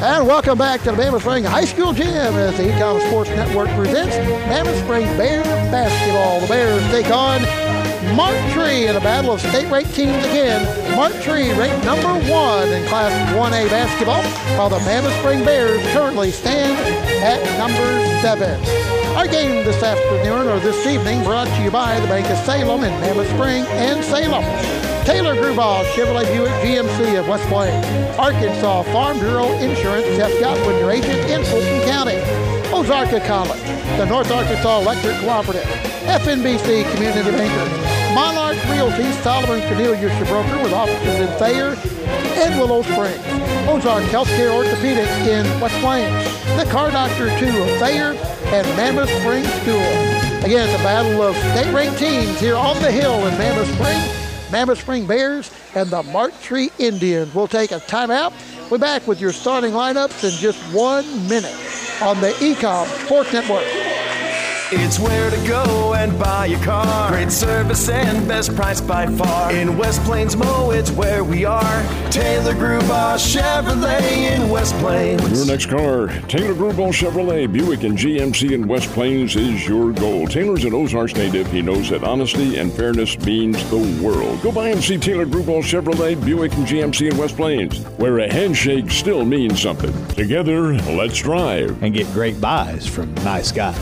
And welcome back to the Mammoth Spring High School Gym as the Ecom Sports Network presents Mammoth Spring Bears basketball. The Bears take on Marktree in a battle of state-ranked teams again. Marktree ranked number 1 in Class 1A basketball, while the Mammoth Spring Bears currently stand at number 7. Our game this afternoon or this evening brought to you by the Bank of Salem in Mammoth Spring and Salem. Taylor Grubauer, Chevrolet Buick GMC of West Plains. Arkansas Farm Bureau Insurance, Seth Godwin, your agent in Fulton County. Ozarka College, the North Arkansas Electric Cooperative, FNBC Community Bankers, Monarch Realty, Solomon Cornelius, your broker with offices in Thayer and Willow Springs. Ozark Healthcare Orthopedics in West Plains, the Car Doctor 2 of Thayer, and Mammoth Spring School. Again, it's a battle of state-ranked teams here on the hill in Mammoth Spring. Mammoth Spring Bears and the Marktree Indians. We'll take a timeout. We're back with your starting lineups in just 1 minute on the Ecom Sports Network. It's where to go and buy your car. Great service and best price by far. In West Plains Mo, it's where we are. Taylor Grubauer Chevrolet in West Plains. Your next car, Taylor Grubauer Chevrolet, Buick and GMC in West Plains is your goal. Taylor's an Ozarks native. He knows that honesty and fairness means the world. Go by and see Taylor Grubauer Chevrolet, Buick and GMC in West Plains, where a handshake still means something. Together, let's drive. And get great buys from nice guys.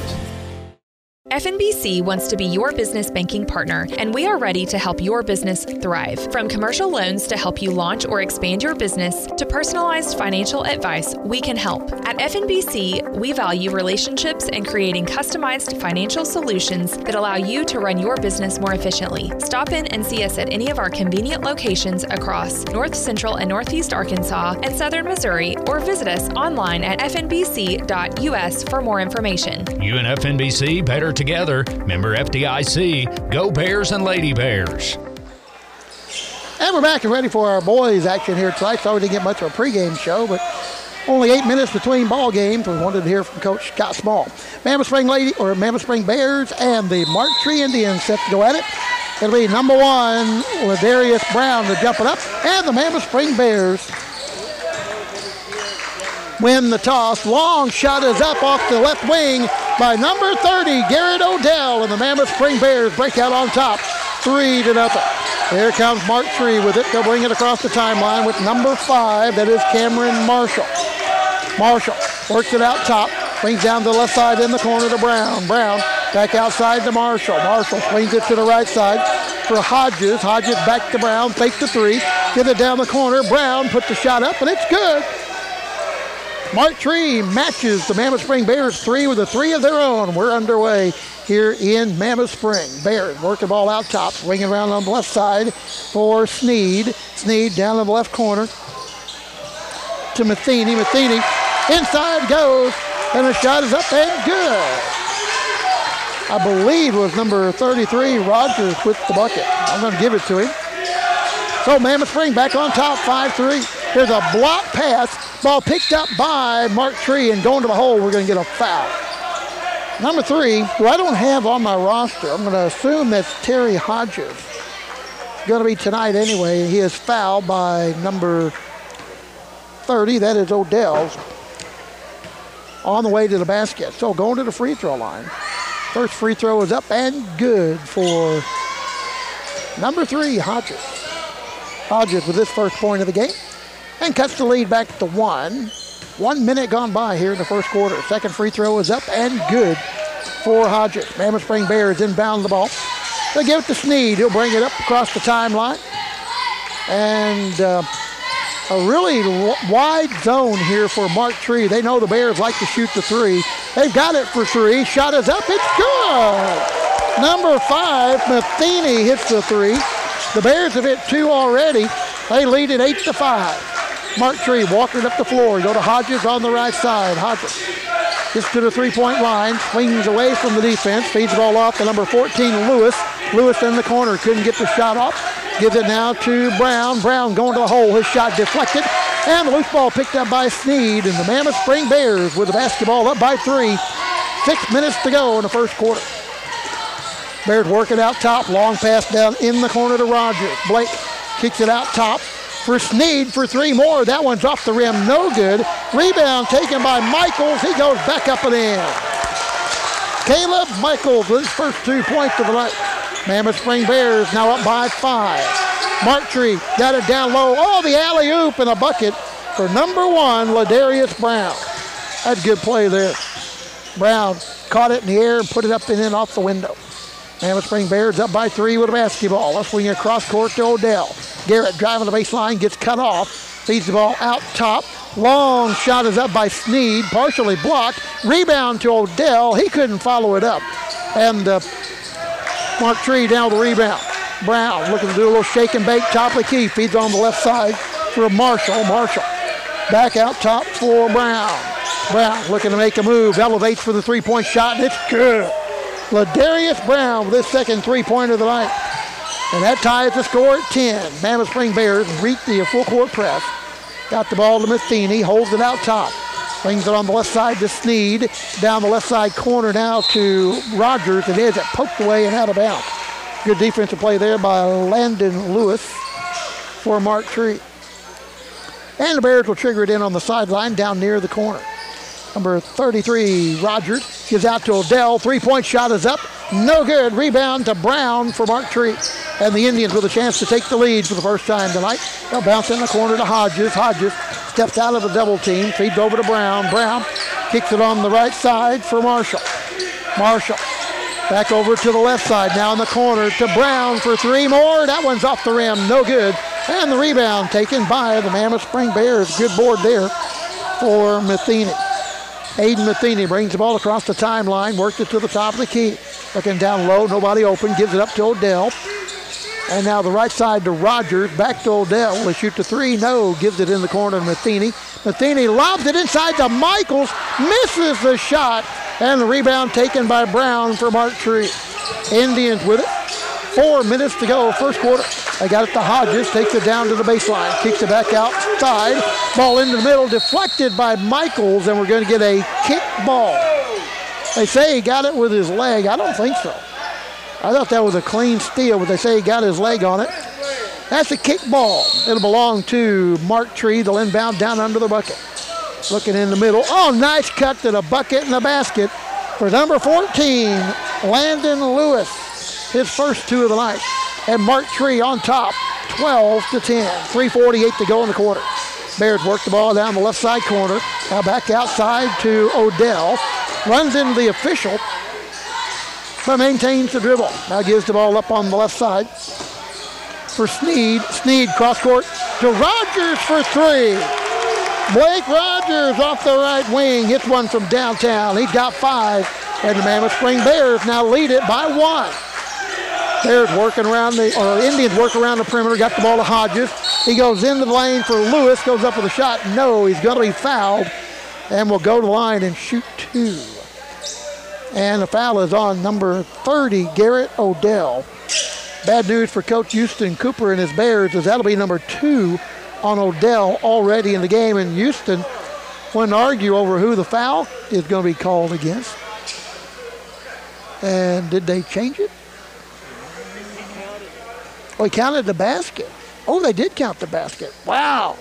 FNBC wants to be your business banking partner, and we are ready to help your business thrive. From commercial loans to help you launch or expand your business to personalized financial advice, we can help. At FNBC, we value relationships and creating customized financial solutions that allow you to run your business more efficiently. Stop in and see us at any of our convenient locations across North Central and Northeast Arkansas and Southern Missouri, or visit us online at fnbc.us for more information. You and FNBC better together. Member FDIC. Go Bears and Lady Bears. And we're back and ready for our boys action here tonight. Sorry we didn't get much of a pregame show, but only 8 minutes between ball games. We wanted to hear from Coach Scott Small. Mammoth Spring Bears and the Marktree Indians set to go at it. It'll be number 1, Ladarius Brown to jump it up, and the Mammoth Spring Bears win the toss. Long shot is up off the left wing by number 30, Garrett Odell, and the Mammoth Spring Bears break out on top, 3-0. Here comes Marktree with it. They'll bring it across the timeline with number 5, that is Cameron Marshall. Marshall works it out top, brings down the left side in the corner to Brown. Brown back outside to Marshall. Marshall swings it to the right side for Hodges. Hodges back to Brown, fake the 3, get it down the corner. Brown puts the shot up, and it's good. Marktree matches the Mammoth Spring Bears 3 with a 3 of their own. We're underway here in Mammoth Spring. Bears work the ball out top, swinging around on the left side for Sneed. Sneed down in the left corner to Matheny. Matheny inside goes, and the shot is up and good. I believe it was number 33, Rogers, with the bucket. I'm going to give it to him. So Mammoth Spring back on top, 5-3. There's a block pass. Ball picked up by Marktree and going to the hole. We're going to get a foul. Number 3, who I don't have on my roster, I'm going to assume that's Terry Hodges. Going to be tonight anyway. He is fouled by number 30. That is Odell's. On the way to the basket. So going to the free throw line. First free throw is up and good for number 3, Hodges. Hodges with his first point of the game. And cuts the lead back to 1. 1 minute gone by here in the first quarter. Second free throw is up and good for Hodges. Mammoth Spring Bears inbound the ball. They give it to Sneed. He'll bring it up across the timeline. And a really wide zone here for Marktree. They know the Bears like to shoot the 3. They've got it for 3. Shot is up. It's good. Number 5, Matheny hits the 3. The Bears have hit 2 already. They lead it 8-5. Marktree walking up the floor. Go to Hodges on the right side. Hodges gets to the three-point line, swings away from the defense, feeds the ball off to number 14, Lewis. Lewis in the corner, couldn't get the shot off. Gives it now to Brown. Brown going to the hole. His shot deflected. And the loose ball picked up by Sneed. And the Mammoth Spring Bears with the basketball up by 3. 6 minutes to go in the first quarter. Bears working out top. Long pass down in the corner to Rogers. Blake kicks it out top. for Sneed for 3 more. That one's off the rim, no good. Rebound taken by Michaels. He goes back up and in. Caleb Michaels with his first 2 points of the night. Mammoth Spring Bears now up by 5. Mark Tree got it down low. Oh, the alley-oop and a bucket for number 1, Ladarius Brown. That's good play there. Brown caught it in the air and put it up and in off the window. Mammoth Spring Bears up by 3 with a basketball. Let's swing across court to Odell. Garrett driving the baseline, gets cut off. Feeds the ball out top. Long shot is up by Sneed, partially blocked. Rebound to Odell. He couldn't follow it up. And Mark Tree down with the rebound. Brown looking to do a little shake and bake, top of the key. Feeds on the left side for Marshall. Marshall back out top for Brown. Brown looking to make a move. Elevates for the 3-point shot, and it's good. Ladarius Brown with his second 3-pointer of the night. And that ties the score at 10. Mammoth Spring Bears reach the full court press. Got the ball to Matheny, holds it out top. Brings it on the left side to Sneed. Down the left side corner now to Rogers. It is poked away and out of bounds. Good defensive play there by Landon Lewis for Mark Tree. And the Bears will trigger it in on the sideline down near the corner. Number 33, Rogers, gives out to Odell. 3-point shot is up. No good. Rebound to Brown for Mark Tree. And the Indians with a chance to take the lead for the first time tonight. They'll bounce in the corner to Hodges. Hodges steps out of the double team. Feeds over to Brown. Brown kicks it on the right side for Marshall. Marshall back over to the left side. Now in the corner to Brown for 3 more. That one's off the rim. No good. And the rebound taken by the Mammoth Spring Bears. Good board there for Matheny. Aiden Matheny brings the ball across the timeline, works it to the top of the key. Looking down low, nobody open, gives it up to Odell. And now the right side to Rogers, back to Odell. Will he shoot the 3? No, gives it in the corner to Matheny. Matheny lobs it inside to Michaels, misses the shot, and the rebound taken by Brown for Mark Tree. Indians with it. 4 minutes to go, first quarter. They got it to Hodges, takes it down to the baseline, kicks it back outside. Ball into the middle, deflected by Michaels, and we're going to get a kick ball. They say he got it with his leg. I don't think so. I thought that was a clean steal, but they say he got his leg on it. That's a kick ball. It'll belong to Mark Tree. They'll inbound down under the bucket. Looking in the middle. Oh, nice cut to the bucket and the basket for number 14, Landon Lewis. His first 2 of the night. And Mark Tree on top, 12-10. 3:48 to go in the quarter. Bears work the ball down the left side corner. Now back outside to Odell. Runs into the official, but maintains the dribble. Now gives the ball up on the left side for Sneed. Sneed cross court to Rogers for 3. Blake Rogers off the right wing. Hits one from downtown. He's got 5. And the Mammoth Spring Bears now lead it by 1. Bears working around Indians work around the perimeter, got the ball to Hodges. He goes into the lane for Lewis, goes up with a shot. No, he's going to be fouled and will go to the line and shoot 2. And the foul is on number 30, Garrett Odell. Bad news for Coach Houston Cooper and his Bears, as that'll be number 2 on Odell already in the game. And Houston went to argue over who the foul is going to be called against. And did they change it? Oh, he counted the basket. Oh, they did count the basket. Wow.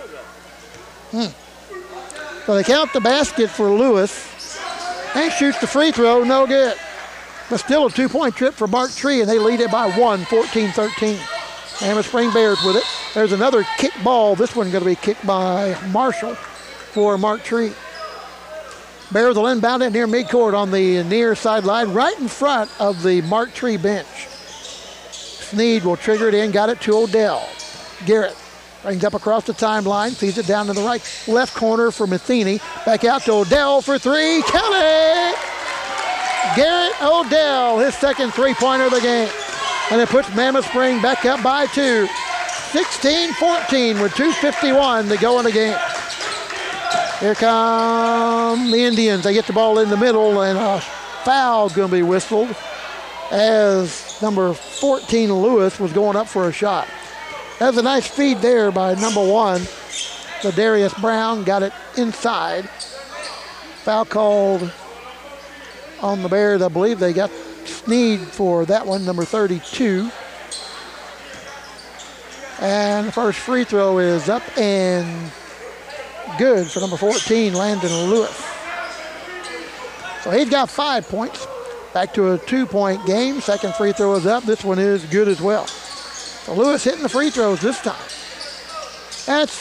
So they count the basket for Lewis. And shoots the free throw, no good. But still a 2-point trip for Mark Tree, and they lead it by 1, 14-13. Mammoth Spring Bears with it. There's another kick ball. This one going to be kicked by Marshall for Mark Tree. Bears will inbound it near midcourt on the near sideline, right in front of the Mark Tree bench. Sneed will trigger it in, got it to Odell. Garrett brings up across the timeline, feeds it down to the left corner for Matheny. Back out to Odell for 3. Count it! Garrett Odell, his second 3-pointer of the game. And it puts Mammoth Spring back up by 2. 16-14 with 2:51 to go in the game. Here come the Indians. They get the ball in the middle, and a foul going to be whistled as number 14, Lewis, was going up for a shot. That was a nice feed there by number 1, Ladarius Brown. Got it inside. Foul called on the Bears. I believe they got Sneed for that one, number 32. And the first free throw is up and good for number 14, Landon Lewis. So he's got 5 points. Back to a 2-point game. Second free throw is up. This one is good as well. So Lewis hitting the free throws this time. That's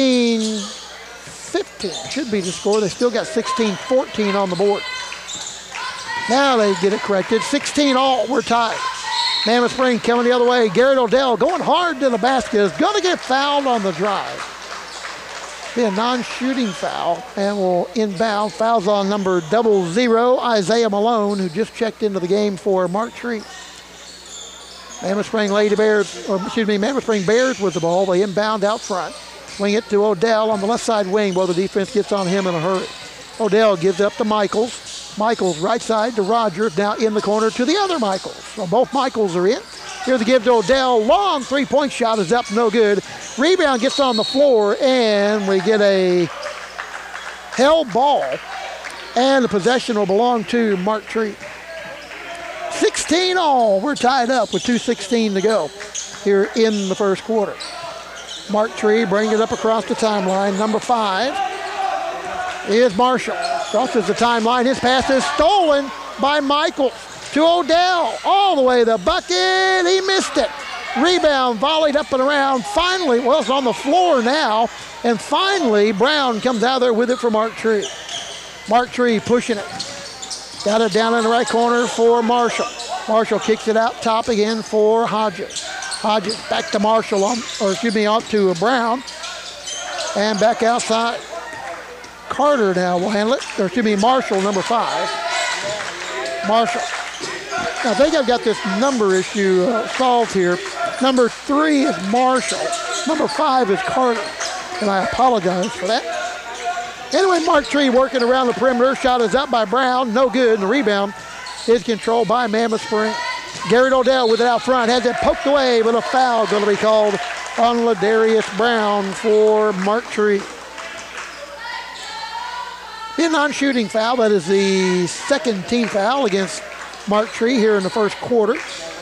16-15. Should be the score. They still got 16-14 on the board. Now they get it corrected. 16-all. We're tied. Mammoth Spring coming the other way. Garrett Odell going hard to the basket. Is going to get fouled on the drive. Be a non-shooting foul and will inbound. Fouls on number 00, Isaiah Malone, who just checked into the game for Mark Tree. Mammoth Spring Mammoth Spring Bears with the ball. They inbound out front. Swing it to Odell on the left side wing while the defense gets on him in a hurry. Odell gives it up to Michaels. Michaels right side to Rogers, now in the corner to the other Michaels. So both Michaels are in. Here's the give to Odell. Long three-point shot is up, no good. Rebound gets on the floor, and we get a held ball. And the possession will belong to Mark Tree. 16-all. We're tied up with 2:16 to go here in the first quarter. Mark Tree brings it up across the timeline. Number 5 is Marshall. Crosses the timeline. His pass is stolen by Michaels to Odell. All the way to the bucket. He missed it. Rebound volleyed up and around. Finally, well, it's on the floor now. And finally, Brown comes out there with it for Mark Tree. Mark Tree pushing it. Got it down in the right corner for Marshall. Marshall kicks it out top again for Hodges. Hodges back to Marshall, out to Brown. And back outside. Carter now will handle it. Marshall, number 5. Marshall. I think I've got this number issue solved here. Number 3 is Marshall. Number 5 is Carter. And I apologize for that. Anyway, Mark Tree working around the perimeter. Shot is up by Brown. No good. And the rebound is controlled by Mammoth Spring. Garrett Odell with it out front. Has it poked away, but a foul going to be called on Ladarius Brown for Mark Tree. A non-shooting foul. That is the second team foul against Mark Tree here in the first quarter.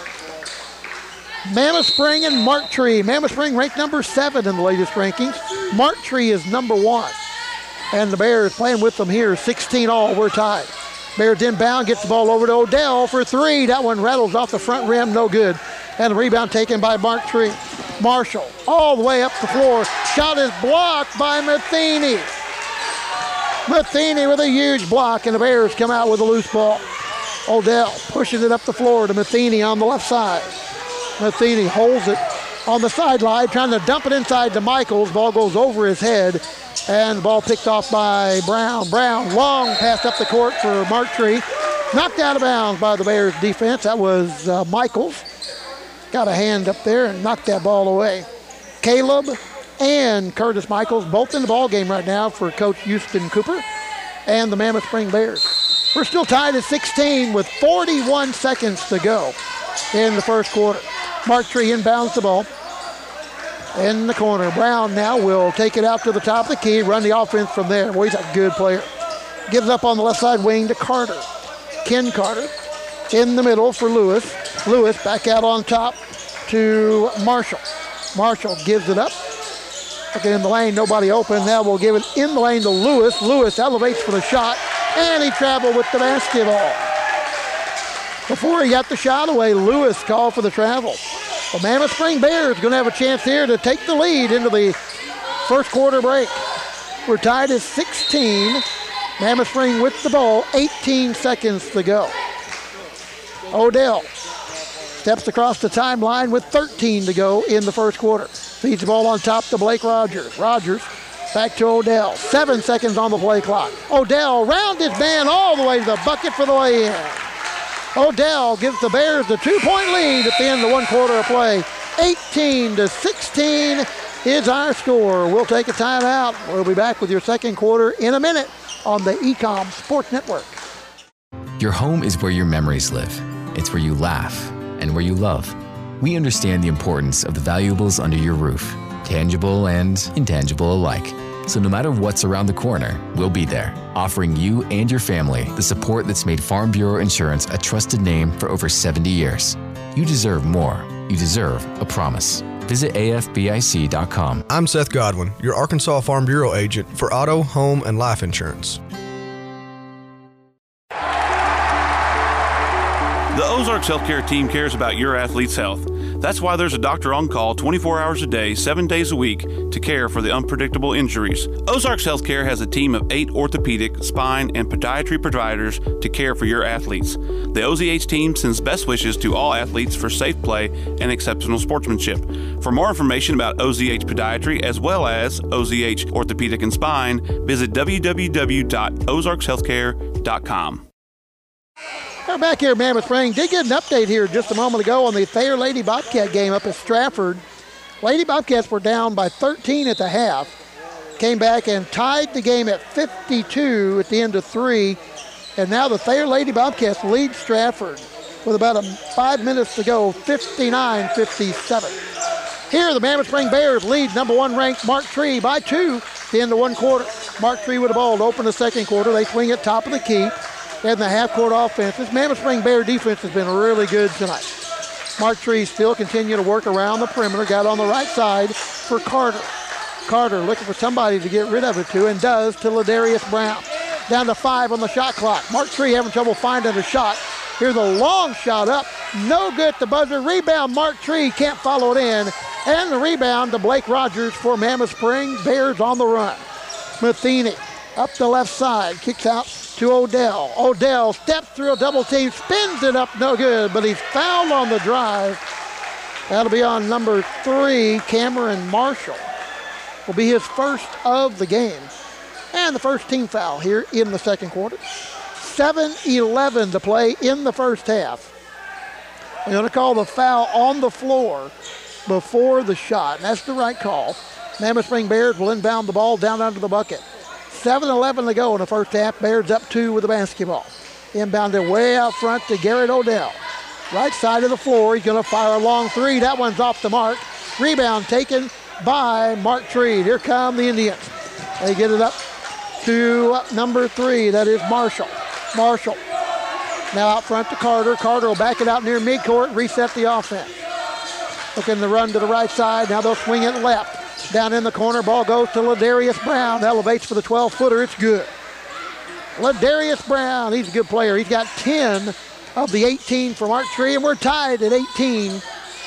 Mammoth Spring and Mark Tree. Mammoth Spring ranked number 7 in the latest rankings. Mark Tree is number 1. And the Bears playing with them here. 16-all. We're tied. Bears inbound. Gets the ball over to Odell for 3. That one rattles off the front rim. No good. And the rebound taken by Mark Tree. Marshall all the way up the floor. Shot is blocked by Matheny. Matheny with a huge block, and the Bears come out with a loose ball. Odell pushes it up the floor to Matheny on the left side. Matheny holds it on the sideline, trying to dump it inside to Michaels. Ball goes over his head, and the ball picked off by Brown. Brown, long pass up the court for Mark Tree. Knocked out of bounds by the Bears defense. That was Michaels. Got a hand up there and knocked that ball away. Caleb and Curtis Michaels, both in the ball game right now for Coach Houston Cooper and the Mammoth Spring Bears. We're still tied at 16 with 41 seconds to go in the first quarter. Mark Tree inbounds the ball in the corner. Brown now will take it out to the top of the key, run the offense from there. Boy, he's a good player. Gives up on the left side wing to Carter. Ken Carter in the middle for Lewis. Lewis back out on top to Marshall. Marshall gives it up. Looking in the lane, nobody open. Now we'll give it in the lane to Lewis. Lewis elevates for the shot, and he traveled with the basketball. Before he got the shot away, Lewis called for the travel. The Mammoth Spring Bears going to have a chance here to take the lead into the first quarter break. We're tied at 16. Mammoth Spring with the ball, 18 seconds to go. Odell steps across the timeline with 13 to go in the first quarter. Feeds the ball on top to Blake Rogers. Rogers back to Odell. 7 seconds on the play clock. Odell round his man all the way to the bucket for the lay-in. Odell gives the Bears the 2-point lead at the end of 1 quarter of play. 18-16 is our score. We'll take a timeout. We'll be back with your second quarter in a minute on the Ecom Sports Network. Your home is where your memories live. It's where you laugh and where you love. We understand the importance of the valuables under your roof, tangible and intangible alike. So no matter what's around the corner, we'll be there, offering you and your family the support that's made Farm Bureau Insurance a trusted name for over 70 years. You deserve more. You deserve a promise. visit afbic.com. I'm Seth Godwin, your Arkansas Farm Bureau agent for auto, home, and life insurance. The Ozarks Healthcare team cares about your athlete's health. That's why there's a doctor on call 24 hours a day, 7 days a week to care for the unpredictable injuries. Ozarks Healthcare has a team of 8 orthopedic, spine, and podiatry providers to care for your athletes. The OZH team sends best wishes to all athletes for safe play and exceptional sportsmanship. For more information about OZH Podiatry as well as OZH Orthopedic and Spine, visit www.ozarkshealthcare.com. We're back here at Mammoth Spring. Did get an update here just a moment ago on the Thayer Lady Bobcat game up at Stratford. Lady Bobcats were down by 13 at the half. Came back and tied the game at 52 at the end of 3. And now the Thayer Lady Bobcats lead Stratford with about 5 minutes to go, 59-57. Here, the Mammoth Spring Bears lead number 1 ranked Mark Tree by 2 at the end of 1 quarter. Mark Tree with the ball to open the second quarter. They swing it top of the key. And the half-court offense. This Mammoth Spring Bear defense has been really good tonight. Mark Tree still continuing to work around the perimeter. Got on the right side for Carter. Carter looking for somebody to get rid of it to, and does, to Ladarius Brown. Down to 5 on the shot clock. Mark Tree having trouble finding a shot. Here's a long shot up. No good at the buzzer. Rebound, Mark Tree can't follow it in. And the rebound to Blake Rogers for Mammoth Spring. Bears on the run. Matheny up the left side. Kicks out to Odell. Odell steps through a double team, spins it up, no good, but he's fouled on the drive. That'll be on number 3, Cameron Marshall. Will be his first of the game. And the first team foul here in the second quarter. 7:11 to play in the first half. They're going to call the foul on the floor before the shot, and that's the right call. Mammoth Spring Bears will inbound the ball down under the bucket. 7:11 to go in the first half. Bears up 2 with the basketball. Inbounded way out front to Garrett Odell. Right side of the floor. He's going to fire a long 3. That one's off the mark. Rebound taken by Mark Tree. Here come the Indians. They get it up to number 3. That is Marshall. Marshall now out front to Carter. Carter will back it out near midcourt, reset the offense. Looking to run to the right side. Now they'll swing it left. Down in the corner, ball goes to Ladarius Brown. Elevates for the 12-footer. It's good. Ladarius Brown, he's a good player. He's got 10 of the 18 for Mark Tree, and we're tied at 18.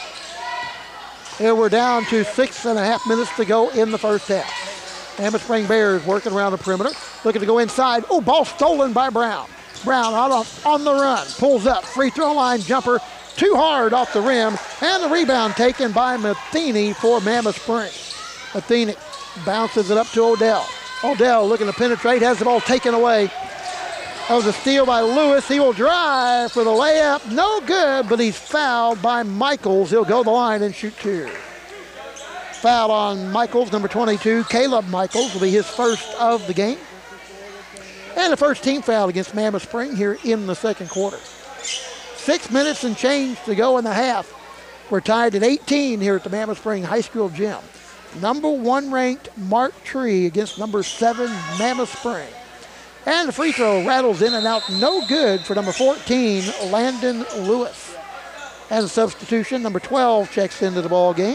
And we're down to 6.5 minutes to go in the first half. Mammoth Spring Bears working around the perimeter, looking to go inside. Oh, ball stolen by Brown. Brown on the run, pulls up, free throw line jumper, too hard off the rim, and the rebound taken by Matheny for Mammoth Spring. Matheny bounces it up to Odell. Odell looking to penetrate, has the ball taken away. That was a steal by Lewis. He will drive for the layup. No good, but he's fouled by Michaels. He'll go the line and shoot 2. Foul on Michaels, number 22. Caleb Michaels will be his first of the game. And the first team foul against Mammoth Spring here in the second quarter. 6 minutes and change to go in the half. We're tied at 18 here at the Mammoth Spring High School gym. Number 1 ranked Mark Tree against number 7 Mammoth Spring. And the free throw rattles in and out, no good for number 14, Landon Lewis. And a substitution, number 12 checks into the ball game.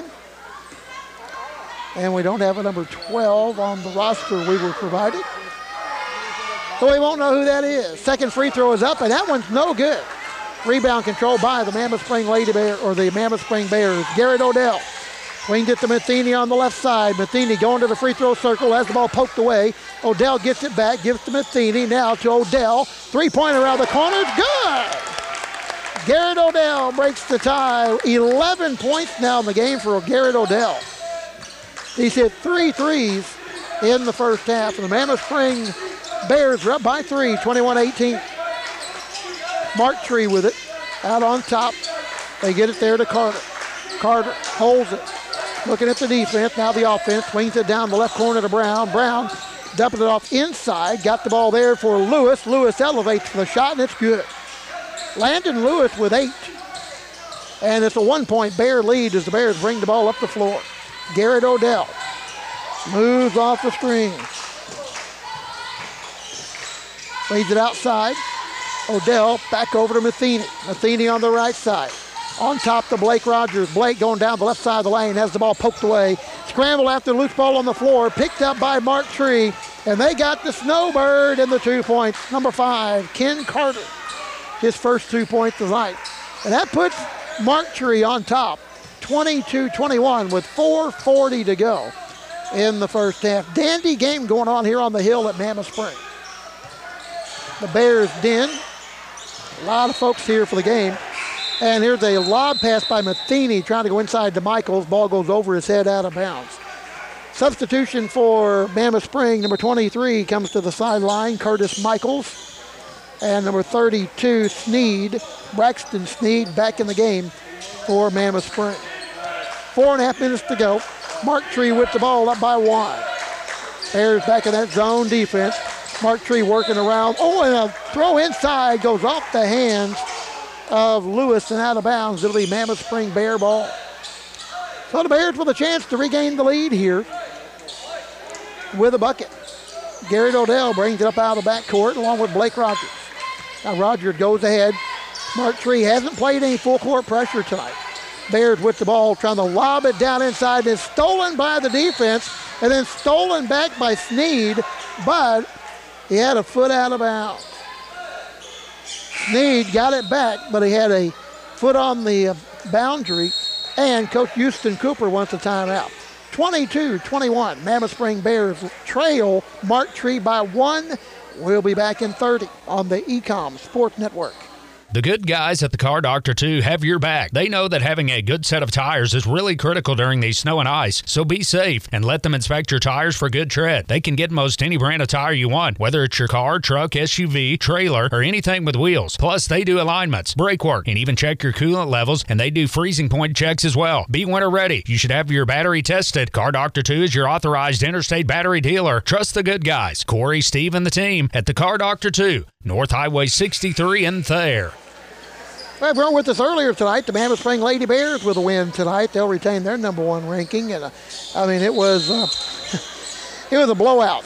And we don't have a number 12 on the roster we were provided. So we won't know who that is. Second free throw is up, and that one's no good. Rebound controlled by the Mammoth Spring Lady Bear, or the Mammoth Spring Bears. Garrett Odell. Winged it to Matheny on the left side. Matheny going to the free throw circle, has the ball poked away. Odell gets it back, gives to Matheny, now to Odell. Three-pointer around the corner, good! Garrett Odell breaks the tie. 11 points now in the game for Garrett Odell. He's hit 3 threes in the first half. And the Mammoth Spring Bears are up by 3, 21-18. Mark Tree with it, out on top. They get it there to Carter. Carter holds it. Looking at the defense, now the offense, swings it down the left corner to Brown. Brown dumping it off inside, got the ball there for Lewis. Lewis elevates for the shot, and it's good. Landon Lewis with 8. And it's a 1-point Bear lead as the Bears bring the ball up the floor. Garrett Odell moves off the screen. Leads it outside. Odell back over to Matheny. Matheny on the right side. On top to Blake Rogers. Blake going down the left side of the lane, has the ball poked away. Scramble after the loose ball on the floor, picked up by Mark Tree, and they got the Snowbird in the 2 points. Number 5, Ken Carter, his first 2 points tonight. And that puts Mark Tree on top, 22-21 with 4:40 to go in the first half. Dandy game going on here on the hill at Mammoth Spring. The Bears den. A lot of folks here for the game. And here's a lob pass by Matheny trying to go inside to Michaels. Ball goes over his head out of bounds. Substitution for Mammoth Spring. Number 23 comes to the sideline, Curtis Michaels. And number 32, Sneed, Braxton Sneed, back in the game for Mammoth Spring. 4.5 minutes to go. Mark Tree with the ball up by 1. Bears back in that zone defense. Mark Tree working around. Oh, and a throw inside goes off the hands of Lewis and out of bounds. It'll be Mammoth Spring Bear ball. So the Bears with a chance to regain the lead here with a bucket. Garrett Odell brings it up out of the backcourt along with Blake Rogers. Now Rogers goes ahead. Mark Tree hasn't played any full court pressure tonight. Bears with the ball trying to lob it down inside. It's stolen by the defense and then stolen back by Sneed, but he had a foot out of bounds. Sneed got it back, but he had a foot on the boundary, and Coach Houston Cooper wants a timeout. 22-21, Mammoth Spring Bears trail Mark Tree by 1. We'll be back in 30 on the Ecom Sports Network. The good guys at the Car Doctor 2 have your back. They know that having a good set of tires is really critical during these snow and ice, so be safe and let them inspect your tires for good tread. They can get most any brand of tire you want, whether it's your car, truck, SUV, trailer, or anything with wheels. Plus, they do alignments, brake work, and even check your coolant levels, and they do freezing point checks as well. Be winter ready. You should have your battery tested. Car Doctor 2 is your authorized interstate battery dealer. Trust the good guys, Corey, Steve, and the team at the Car Doctor 2, North Highway 63 in Thayer. Well, everyone with us earlier tonight, the Mammoth Spring Lady Bears with a win tonight. They'll retain their number 1 ranking. And it was it was a blowout,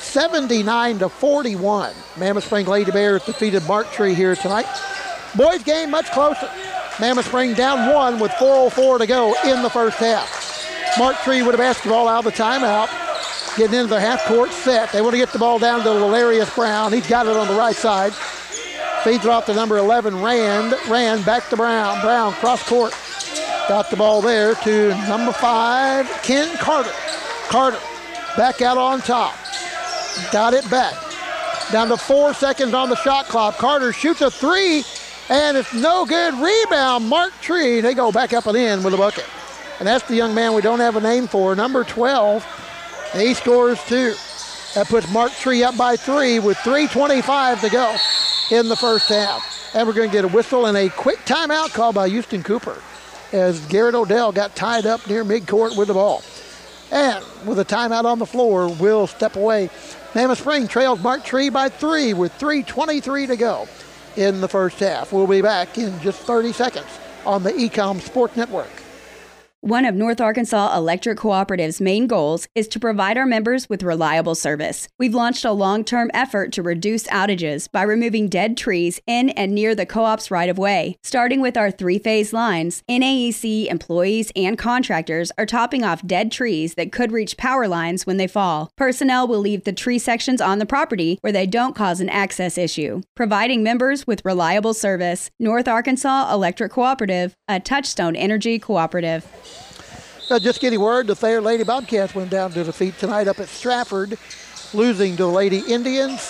79-41. Mammoth Spring Lady Bears defeated Mark Tree here tonight. Boys game much closer. Mammoth Spring down 1 with 4:04 to go in the first half. Mark Tree with a basketball out of the timeout, getting into their half-court set. They want to get the ball down to Lalarius Brown. He's got it on the right side. Feeds it off to number 11, Rand. Rand back to Brown. Brown cross court. Got the ball there to number 5, Ken Carter. Carter back out on top. Got it back. Down to 4 seconds on the shot clock. Carter shoots a 3, and it's no good. Rebound, Mark Tree. They go back up and in with a bucket. And that's the young man we don't have a name for, number 12. He scores 2. That puts Mark Tree up by 3 with 3:25 to go in the first half. And we're going to get a whistle and a quick timeout called by Houston Cooper as Garrett Odell got tied up near midcourt with the ball. And with a timeout on the floor, we'll step away. Mammoth Spring trails Mark Tree by 3 with 3:23 to go in the first half. We'll be back in just 30 seconds on the Ecom Sports Network. One of North Arkansas Electric Cooperative's main goals is to provide our members with reliable service. We've launched a long-term effort to reduce outages by removing dead trees in and near the co-op's right-of-way. Starting with our 3-phase lines, NAEC employees and contractors are topping off dead trees that could reach power lines when they fall. Personnel will leave the tree sections on the property where they don't cause an access issue. Providing members with reliable service. North Arkansas Electric Cooperative, a Touchstone Energy cooperative. Just getting word, the Thayer Lady Bobcats went down to defeat tonight up at Stratford, losing to the Lady Indians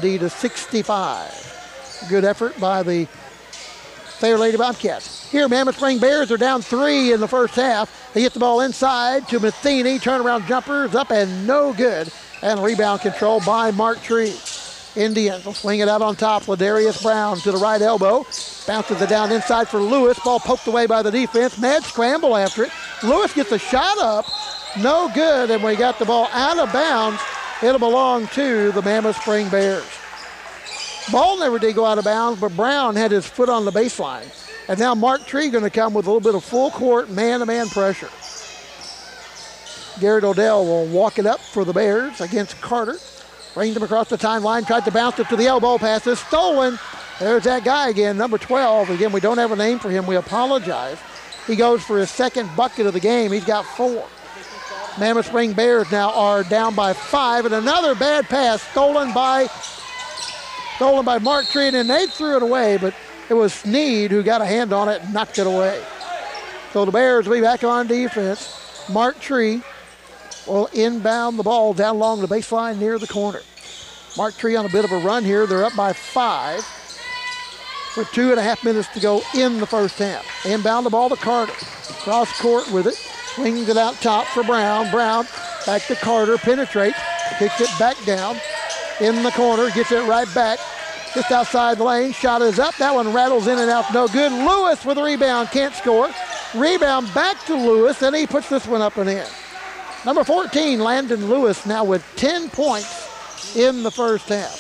70-65. Good effort by the Thayer Lady Bobcats. Here, Mammoth Spring Bears are down 3 in the first half. They get the ball inside to Matheny. Turnaround jumpers up and no good. And rebound control by Mark Tree. Indians will swing it out on top. Ladarius Brown to the right elbow. Bounces it down inside for Lewis. Ball poked away by the defense. Mad scramble after it. Lewis gets a shot up. No good. And we got the ball out of bounds. It'll belong to the Mammoth Spring Bears. Ball never did go out of bounds, but Brown had his foot on the baseline. And now Mark Tree going to come with a little bit of full court man-to-man pressure. Garrett Odell will walk it up for the Bears against Carter. Brings him across the timeline, tried to bounce it to the elbow, pass is stolen. There's that guy again, number 12. Again, we don't have a name for him. We apologize. He goes for his second bucket of the game. He's got 4. Mammoth Spring Bears now are down by 5, and another bad pass stolen by Mark Tree, and then they threw it away, but it was Sneed who got a hand on it and knocked it away. So the Bears will be back on defense. Mark Tree will inbound the ball down along the baseline near the corner. Mark Tree on a bit of a run here. They're up by 5 with 2.5 minutes to go in the first half. Inbound the ball to Carter. Cross court with it. Swings it out top for Brown. Brown back to Carter. Penetrates. Kicks it back down in the corner. Gets it right back. Just outside the lane. Shot is up. That one rattles in and out. No good. Lewis with a rebound. Can't score. Rebound back to Lewis, and he puts this one up and in. Number 14, Landon Lewis, now with 10 points in the first half.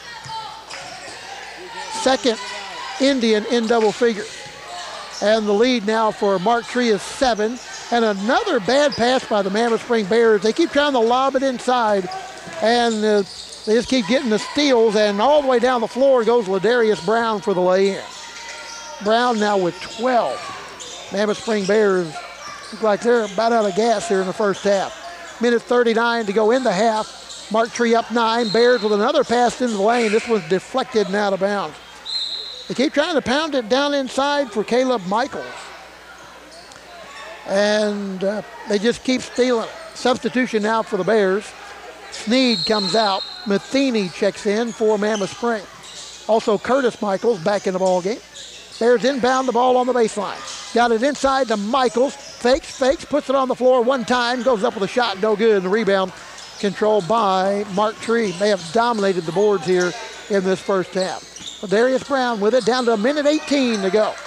Second Indian in double figures. And the lead now for Mark Tree is 7. And another bad pass by the Mammoth Spring Bears. They keep trying to lob it inside, and they just keep getting the steals, and all the way down the floor goes Ladarius Brown for the lay-in. Brown now with 12. Mammoth Spring Bears look like they're about out of gas here in the first half. Minute 39 to go in the half. Mark Tree up 9. Bears with another pass into the lane. This one's deflected and out of bounds. They keep trying to pound it down inside for Caleb Michaels. And they just keep stealing it. Substitution now for the Bears. Sneed comes out. Matheny checks in for Mammoth Spring. Also Curtis Michaels back in the ball game. Bears inbound the ball on the baseline. Got it inside to Michaels. Fakes, puts it on the floor one time. Goes up with a shot, no good. And the rebound controlled by Mark Tree. They have dominated the boards here in this first half. Darius Brown with it down to 1:18 to go.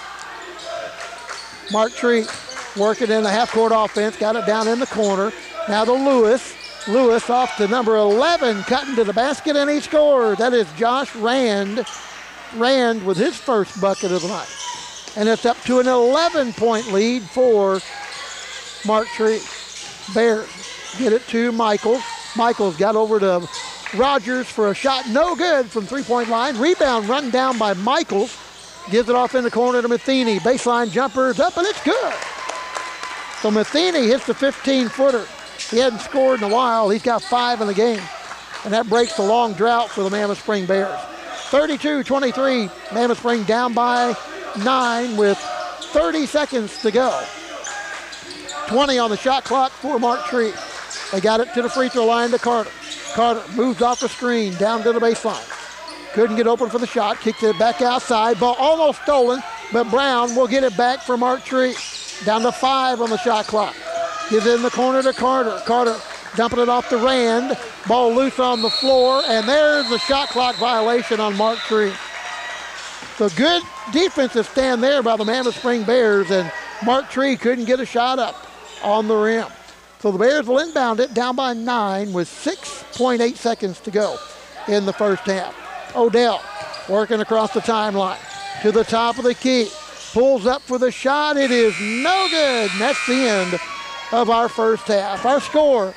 Mark Tree working in the half-court offense. Got it down in the corner. Now to Lewis. Lewis off to number 11, cutting to the basket, and he scores. That is Josh Rand. Rand with his first bucket of the night. And it's up to an 11-point lead for Mark Tree. Bears get it to Michaels. Michaels got over to Rogers for a shot. No good from three-point line. Rebound run down by Michaels. Gives it off in the corner to Matheny. Baseline jumper's up, and it's good. So Matheny hits the 15-footer. He hadn't scored in a while. He's got 5 in the game. And that breaks the long drought for the Mammoth Spring Bears. 32-23. Mammoth Spring down by 9 with 30 seconds to go. 20 on the shot clock for Mark Tree. They got it to the free throw line to Carter. Carter moves off the screen down to the baseline. Couldn't get open for the shot. Kicked it back outside. Ball almost stolen, but Brown will get it back for Mark Tree. Down to 5 on the shot clock. Gives it in the corner to Carter. Carter dumping it off to Rand. Ball loose on the floor, and there's the shot clock violation on Mark Tree. So good defensive stand there by the Mammoth Spring Bears, and Mark Tree couldn't get a shot up on the rim. So the Bears will inbound it down by 9 with 6.8 seconds to go in the first half. Odell working across the timeline to the top of the key. Pulls up for the shot. It is no good. And that's the end of our first half. Our score,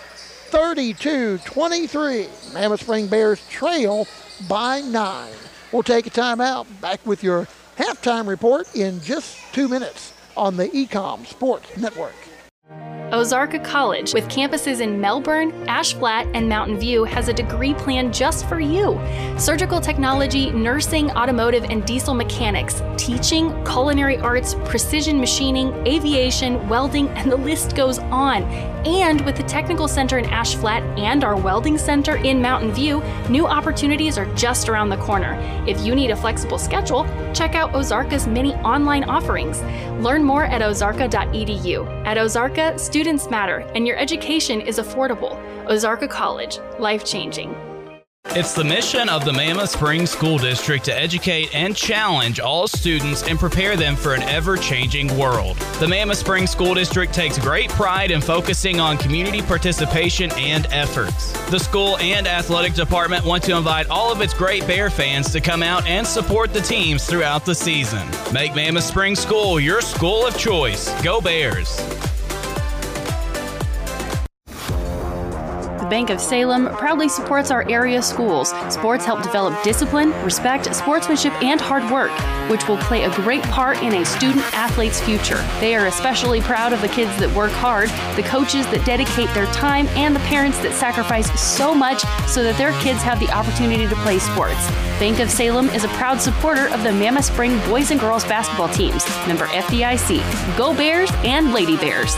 32-23. Mammoth Spring Bears trail by 9. We'll take a timeout. Back with your halftime report in just 2 minutes on the Ecom Sports Network. Ozarka College, with campuses in Melbourne, Ash Flat, and Mountain View, has a degree plan just for you. Surgical technology, nursing, automotive, and diesel mechanics, teaching, culinary arts, precision machining, aviation, welding, and the list goes on. And with the Technical Center in Ash Flat and our Welding Center in Mountain View, new opportunities are just around the corner. If you need a flexible schedule, check out Ozarka's many online offerings. Learn more at ozarka.edu. At Ozarka, students matter, and your education is affordable. Ozarka College, life-changing. It's the mission of the Mammoth Spring School District to educate and challenge all students and prepare them for an ever-changing world. The Mammoth Spring School District takes great pride in focusing on community participation and efforts. The school and athletic department want to invite all of its great Bear fans to come out and support the teams throughout the season. Make Mammoth Spring School your school of choice. Go Bears! The Bank of Salem proudly supports our area schools. Sports help develop discipline, respect, sportsmanship, and hard work, which will play a great part in a student-athlete's future. They are especially proud of the kids that work hard, the coaches that dedicate their time, and the parents that sacrifice so much so that their kids have the opportunity to play sports. Bank of Salem is a proud supporter of the Mammoth Spring boys and girls basketball teams. Member FDIC. Go Bears and Lady Bears.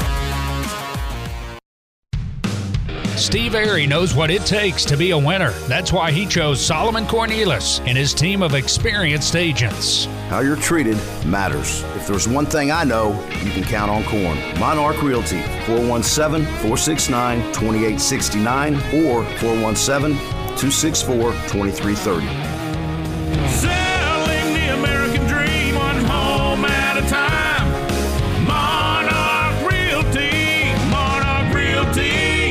Steve Airy knows what it takes to be a winner. That's why he chose Solomon Cornelius and his team of experienced agents. How you're treated matters. If there's one thing I know, you can count on Corn. Monarch Realty, 417-469-2869 or 417-264-2330. Selling the American dream, one home at a time. Monarch Realty, Monarch Realty.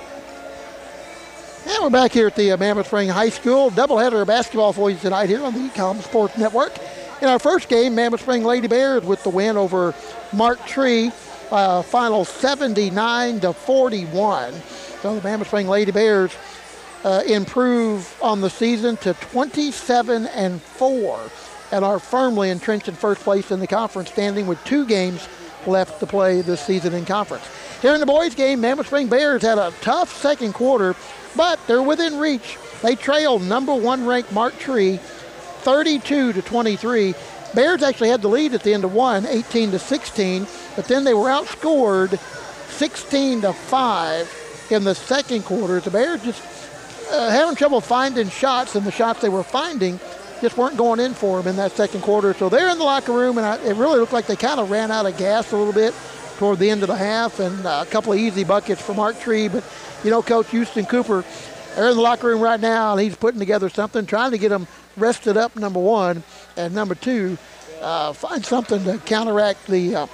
And we're back here at the Mammoth Spring High School. Doubleheader of basketball for you tonight here on the Ecom Sports Network. In our first game, Mammoth Spring Lady Bears with the win over Mark Tree, final 79-41. So the Mammoth Spring Lady Bears improve on the season to 27-4 and are firmly entrenched in first place in the conference standing with 2 games left to play this season in conference. Here in the boys game, Mammoth Spring Bears had a tough second quarter, but they're within reach. They trailed number 1 ranked Mark Tree 32-23. Bears actually had the lead at the end of one, 18-16, but then they were outscored 16-5 in the second quarter. The Bears just having trouble finding shots, and the shots they were finding just weren't going in for them in that second quarter. So they're in the locker room, and it really looked like they kind of ran out of gas a little bit toward the end of the half, and a couple of easy buckets for Mark Tree. But, you know, Coach Houston Cooper, they're in the locker room right now, and he's putting together something, trying to get them rested up, number one, and number two, find something to counteract the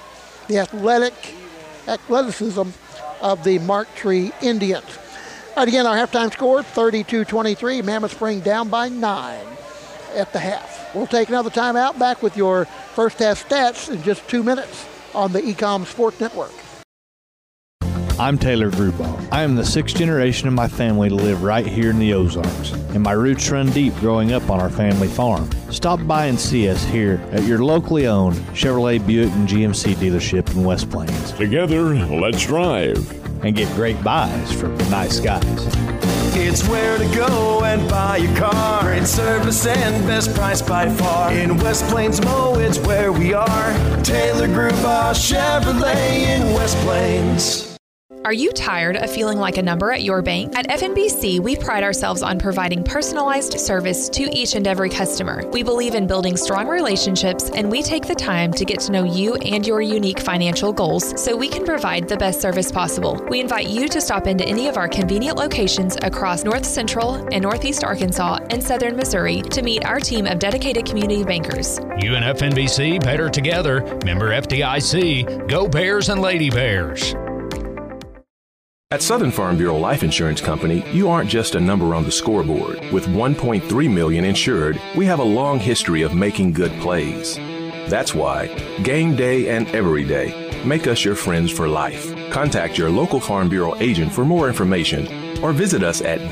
athleticism of the Mark Tree Indians. All right, again, our halftime score, 32-23. Mammoth Spring down by 9 at the half. We'll take another timeout. Back with your first half stats in just 2 minutes on the Ecom Sports Network. I'm Taylor Grubauer. I am the 6th generation of my family to live right here in the Ozarks, and my roots run deep growing up on our family farm. Stop by and see us here at your locally owned Chevrolet Buick and GMC dealership in West Plains. Together, let's drive. And get great buys from Nice Guys. It's where to go and buy your car. Great service and best price by far. In West Plains Mo, it's where we are. Taylor Grubauer Chevrolet in West Plains. Are you tired of feeling like a number at your bank? At FNBC, we pride ourselves on providing personalized service to each and every customer. We believe in building strong relationships, and we take the time to get to know you and your unique financial goals so we can provide the best service possible. We invite you to stop into any of our convenient locations across North Central and Northeast Arkansas and Southern Missouri to meet our team of dedicated community bankers. You and FNBC, better together. Member FDIC. Go Bears and Lady Bears. At Southern Farm Bureau Life Insurance Company, you aren't just a number on the scoreboard. With 1.3 million insured, we have a long history of making good plays. That's why, game day and every day, make us your friends for life. Contact your local Farm Bureau agent for more information or visit us at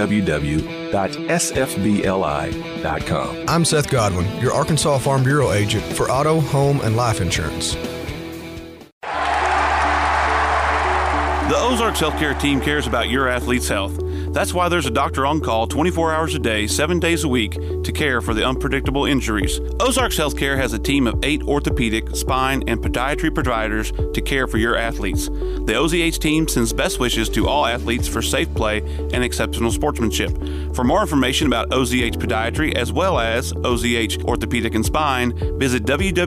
www.sfbli.com. I'm Seth Godwin, your Arkansas Farm Bureau agent for auto, home, and life insurance. The Ozarks Healthcare team cares about your athlete's health. That's why there's a doctor on call 24 hours a day, 7 days a week to care for the unpredictable injuries. Ozarks Healthcare has a team of 8 orthopedic, spine, and podiatry providers to care for your athletes. The OZH team sends best wishes to all athletes for safe play and exceptional sportsmanship. For more information about OZH Podiatry as well as OZH Orthopedic and Spine, visit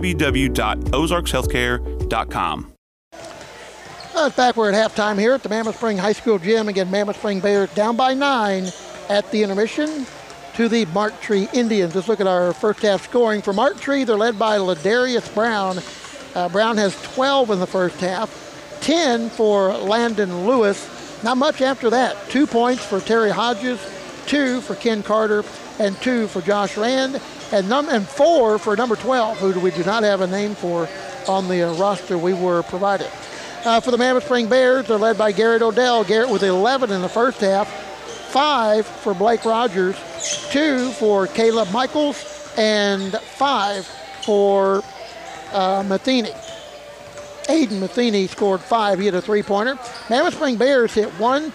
www.ozarkshealthcare.com. It's back. We're at halftime here at the Mammoth Spring High School gym. Again, Mammoth Spring Bears down by 9 at the intermission to the Mark Tree Indians. Let's look at our first half scoring. For Mark Tree, they're led by Ladarius Brown. Brown has 12 in the first half, 10 for Landon Lewis. Not much after that. 2 points for Terry Hodges, 2 for Ken Carter, and 2 for Josh Rand, and 4 for number 12, who we do not have a name for on the roster we were provided. For the Mammoth Spring Bears, they're led by Garrett Odell. Garrett with 11 in the first half, 5 for Blake Rogers, 2 for Caleb Michaels, and 5 for Matheny. Aiden Matheny scored 5. He hit a three-pointer. Mammoth Spring Bears hit 5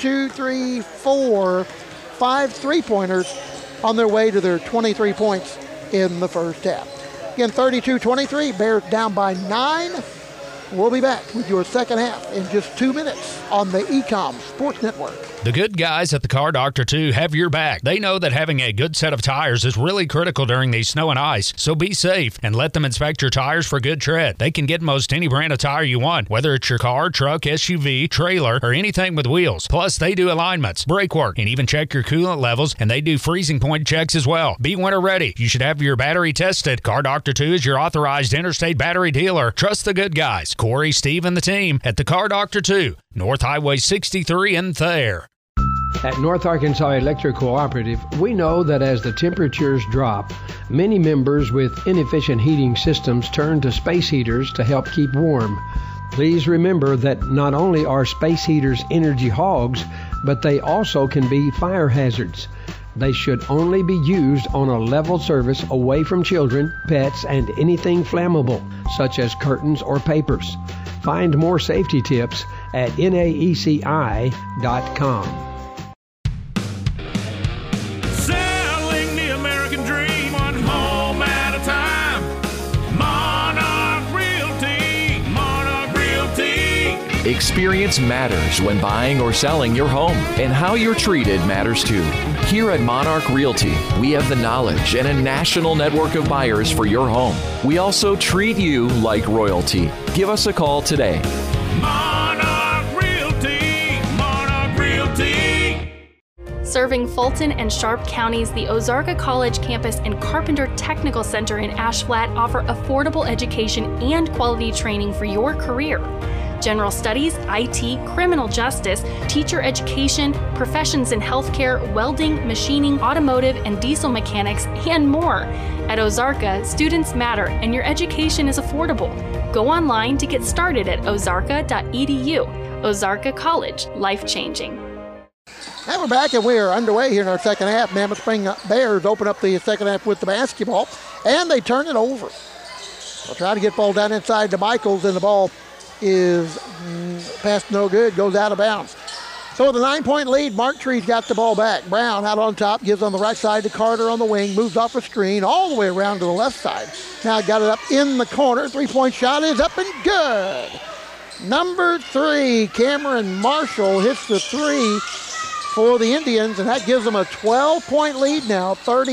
three-pointers on their way to their 23 points in the first half. Again, 32-23, Bears down by 9. We'll be back with your second half in just 2 minutes on the Ecom Sports Network. The good guys at the Car Doctor 2 have your back. They know that having a good set of tires is really critical during these snow and ice, so be safe and let them inspect your tires for good tread. They can get most any brand of tire you want, whether it's your car, truck, SUV, trailer, or anything with wheels. Plus, they do alignments, brake work, and even check your coolant levels, and they do freezing point checks as well. Be winter ready. You should have your battery tested. Car Doctor 2 is your authorized interstate battery dealer. Trust the good guys, Corey, Steve, and the team at the Car Doctor 2, North Highway 63 in Thayer. At North Arkansas Electric Cooperative, we know that as the temperatures drop, many members with inefficient heating systems turn to space heaters to help keep warm. Please remember that not only are space heaters energy hogs, but they also can be fire hazards. They should only be used on a level surface away from children, pets, and anything flammable, such as curtains or papers. Find more safety tips at naeci.com. Selling the American dream, one home at a time. Monarch Realty, Monarch Realty. Experience matters when buying or selling your home, and how you're treated matters too. Here at Monarch Realty, we have the knowledge and a national network of buyers for your home. We also treat you like royalty. Give us a call today. Monarch Realty, Monarch Realty. Serving Fulton and Sharp counties, the Ozarka College campus and Carpenter Technical Center in Ash Flat offer affordable education and quality training for your career. General studies, IT, criminal justice, teacher education, professions in healthcare, welding, machining, automotive, and diesel mechanics, and more. At Ozarka, students matter and your education is affordable. Go online to get started at ozarka.edu. Ozarka College, life-changing. And we're back, and we are underway here in our second half. Mammoth Spring Bears open up the second half with the basketball, and they turn it over. They'll try to get ball down inside to Michaels, and the ball is passed no good, goes out of bounds. So with a 9-point lead, Mark Tree's got the ball back. Brown out on top, gives on the right side to Carter on the wing, moves off a screen all the way around to the left side. Now got it up in the corner. 3-point shot is up and good. Number 3, Cameron Marshall hits the 3 for the Indians, and that gives them a 12-point lead now,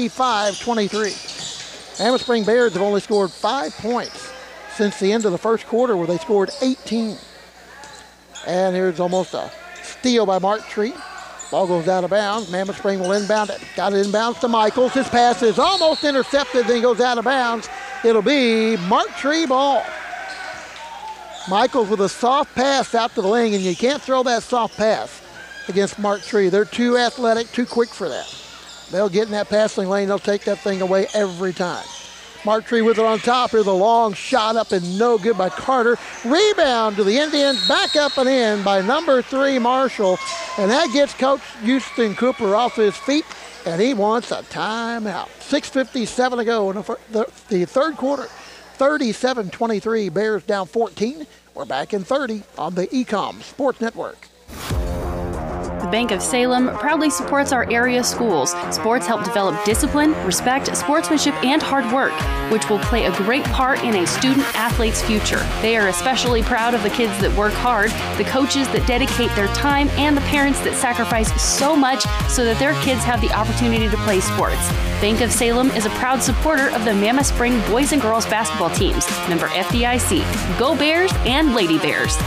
35-23. Mammoth Spring Bears have only scored 5 points since the end of the first quarter, where they scored 18. And here's almost a steal by Mark Tree. Ball goes out of bounds. Mammoth Spring will inbound it. Got it inbounds to Michaels. His pass is almost intercepted, then goes out of bounds. It'll be Mark Tree ball. Michaels with a soft pass out to the lane, and you can't throw that soft pass against Mark Tree. They're too athletic, too quick for that. They'll get in that passing lane. They'll take that thing away every time. Mark Tree with it on top. Here's a long shot up and no good by Carter. Rebound to the Indians. Back up and in by number 3, Marshall. And that gets Coach Houston Cooper off his feet, and he wants a timeout. 6:57 to go in the third quarter. 37-23. Bears down 14. We're back in 30 on the Ecom Sports Network. The Bank of Salem proudly supports our area schools. Sports help develop discipline, respect, sportsmanship, and hard work, which will play a great part in a student-athlete's future. They are especially proud of the kids that work hard, the coaches that dedicate their time, and the parents that sacrifice so much so that their kids have the opportunity to play sports. Bank of Salem is a proud supporter of the Mammoth Spring boys and girls basketball teams, member FDIC. Go Bears and Lady Bears.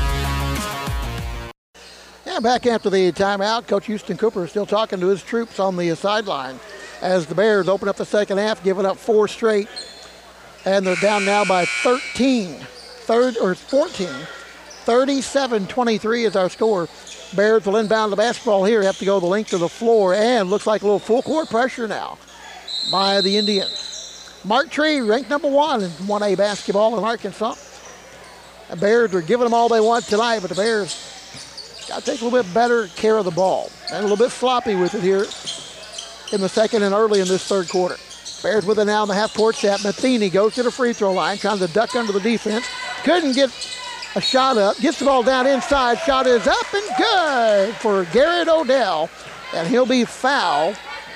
Yeah, back after the timeout, Coach Houston Cooper is still talking to his troops on the sideline as the Bears open up the second half, giving up 4 straight. And they're down now by 14. 37-23 is our score. Bears will inbound the basketball here, have to go the length of the floor, and looks like a little full court pressure now by the Indians. Mark Tree, ranked number 1 in 1A basketball in Arkansas. The Bears are giving them all they want tonight, but the Bears got to take a little bit better care of the ball. And a little bit sloppy with it here in the second and early in this third quarter. Bears with it now in the half-court set. Matheny goes to the free throw line, trying to duck under the defense. Couldn't get a shot up. Gets the ball down inside. Shot is up and good for Garrett Odell. And he'll be fouled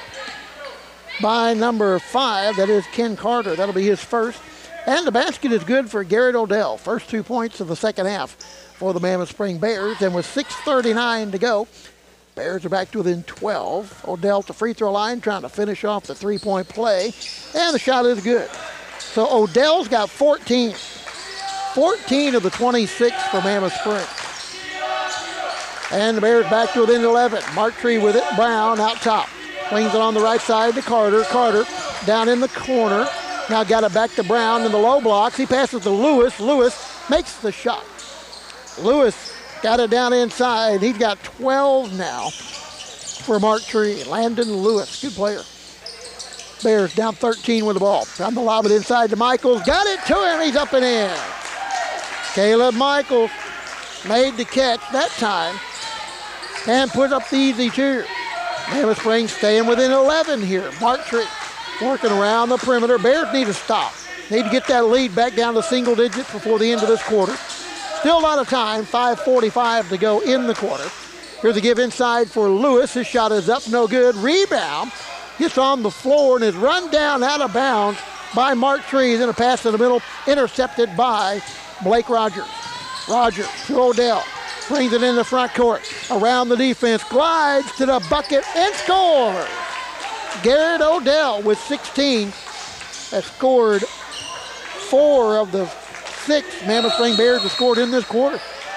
by number 5. That is Ken Carter. That'll be his first. And the basket is good for Garrett Odell. First 2 points of the second half for the Mammoth Spring Bears. And with 6:39 to go, Bears are back to within 12. Odell at the free throw line trying to finish off the three-point play. And the shot is good. So Odell's got 14. 14 of the 26 for Mammoth Spring. And the Bears back to within 11. Marktree with it. Brown out top. Swings it on the right side to Carter. Carter down in the corner. Now got it back to Brown in the low blocks. He passes to Lewis. Lewis makes the shot. Lewis got it down inside. He's got 12 now for Marktree. Landon Lewis, good player. Bears down 13 with the ball. Trying to lob it inside to Michaels. Got it to him. He's up and in. Caleb Michaels made the catch that time and put up the easy two. Mammoth Spring staying within 11 here. Marktree working around the perimeter. Bears need to stop. Need to get that lead back down to single digits before the end of this quarter. Still a lot of time. 5:45 to go in the quarter. Here's a give inside for Lewis. His shot is up, no good. Rebound. Gets on the floor and is run down out of bounds by Marktree. Then a pass in the middle, intercepted by Blake Rogers. Rogers to Odell. Brings it in the front court. Around the defense. Glides to the bucket and scores. Garrett Odell with 16 has scored 4 of the 6 Mammoth Spring Bears have scored in this quarter.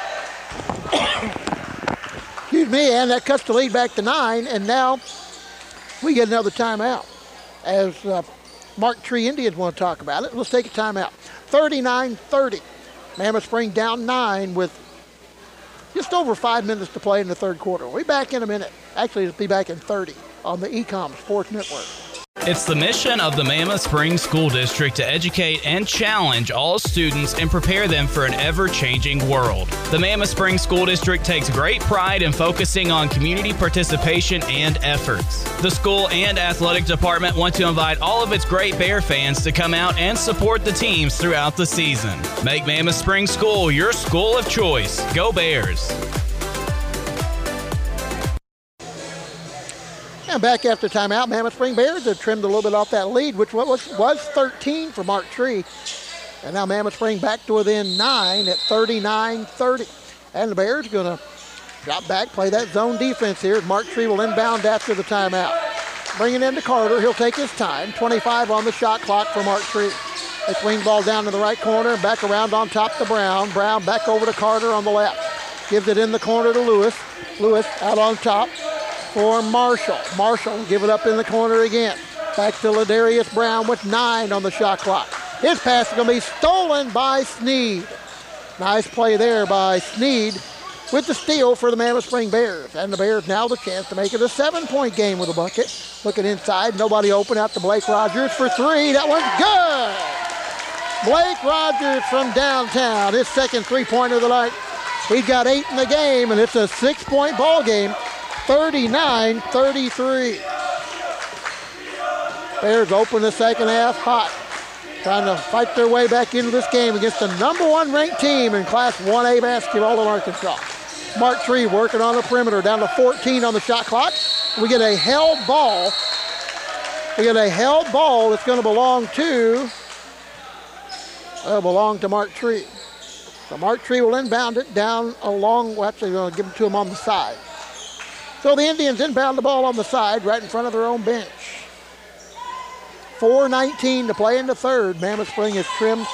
Excuse me, and that cuts the lead back to 9, and now we get another timeout. As Marktree Indians want to talk about it, let's take a timeout. 39-30. Mammoth Spring down 9 with just over 5 minutes to play in the third quarter. We'll be back in a minute. Actually, it'll be back in 30 on the Ecom Sports Network. It's the mission of the Mammoth Spring School District to educate and challenge all students and prepare them for an ever-changing world. The Mammoth Spring School District takes great pride in focusing on community participation and efforts. The school and athletic department want to invite all of its great Bear fans to come out and support the teams throughout the season. Make Mammoth Spring School your school of choice. Go Bears! And back after timeout, Mammoth Spring Bears have trimmed a little bit off that lead, which was 13 for Marktree. And now Mammoth Spring back to within 9 at 39-30. And the Bears going to drop back, play that zone defense here. Marktree will inbound after the timeout. Bring it into Carter. He'll take his time. 25 on the shot clock for Marktree. They swing ball down to the right corner and back around on top to Brown. Brown back over to Carter on the left. Gives it in the corner to Lewis. Lewis out on top for Marshall. Marshall give it up in the corner again. Back to Ladarius Brown with 9 on the shot clock. His pass is going to be stolen by Sneed. Nice play there by Sneed with the steal for the Mammoth Spring Bears. And the Bears now the chance to make it a 7-point game with a bucket. Looking inside, nobody open out to Blake Rogers for 3. That one's good. Blake Rogers from downtown, his second 3-pointer of the night. He's got 8 in the game, and it's a 6-point ball game. 39-33. Bears open the second half hot. Trying to fight their way back into this game against the number 1 ranked team in Class 1A basketball in Arkansas. Marktree working on the perimeter, down to 14 on the shot clock. We get a held ball. That's going to belong to Marktree. So Marktree will inbound it down along, well, actually going to give it to him on the side. So the Indians inbound the ball on the side right in front of their own bench. 4:19 to play in the third. Mammoth Spring has trimmed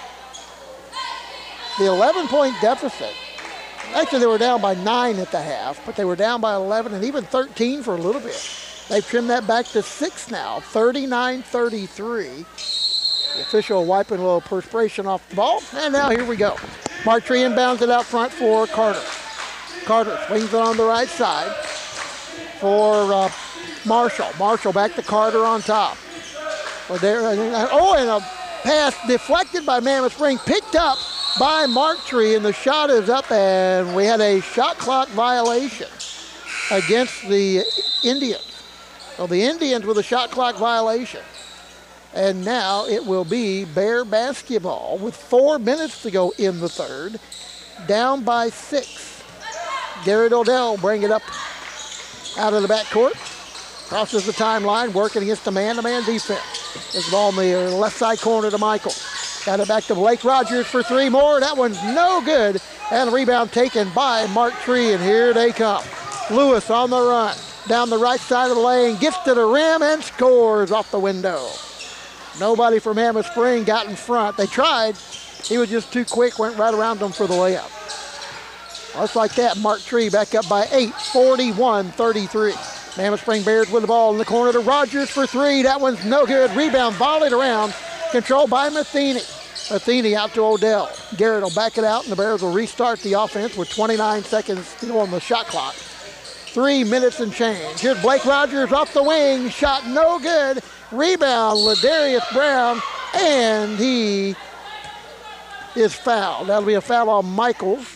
the 11-point deficit. Actually, they were down by 9 at the half, but they were down by 11 and even 13 for a little bit. They've trimmed that back to 6 now, 39-33. The official wiping a little perspiration off the ball. And now here we go. Marktree inbounds it out front for Carter. Carter swings it on the right side for Marshall. Marshall back to Carter on top. And a pass deflected by Mammoth Spring, picked up by Mark Tree, and the shot is up, and we had a shot clock violation against the Indians. So the Indians with a shot clock violation. And now it will be Bear basketball with 4 minutes to go in the third. Down by 6. Garrett Odell bring it up out of the backcourt. Crosses the timeline, working against the man-to-man defense. This ball in the left side corner to Michael. Got it back to Blake Rogers for 3 more. That one's no good. And a rebound taken by Mark Tree, and here they come. Lewis on the run. Down the right side of the lane, gets to the rim and scores off the window. Nobody from Mammoth Spring got in front. They tried. He was just too quick, went right around them for the layup. Just like that, Mark Tree back up by 8, 41-33. Mammoth Spring Bears with the ball in the corner to Rogers for 3. That one's no good. Rebound volleyed around. Controlled by Matheny. Matheny out to Odell. Garrett will back it out, and the Bears will restart the offense with 29 seconds to go on the shot clock. 3 minutes and change. Here's Blake Rogers off the wing. Shot no good. Rebound, Ladarius Brown, and he is fouled. That'll be a foul on Michaels.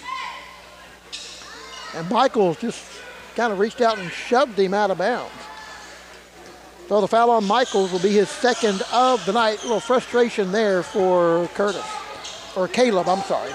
And Michaels just kind of reached out and shoved him out of bounds. So the foul on Michaels will be his second of the night. A little frustration there for Caleb, I'm sorry.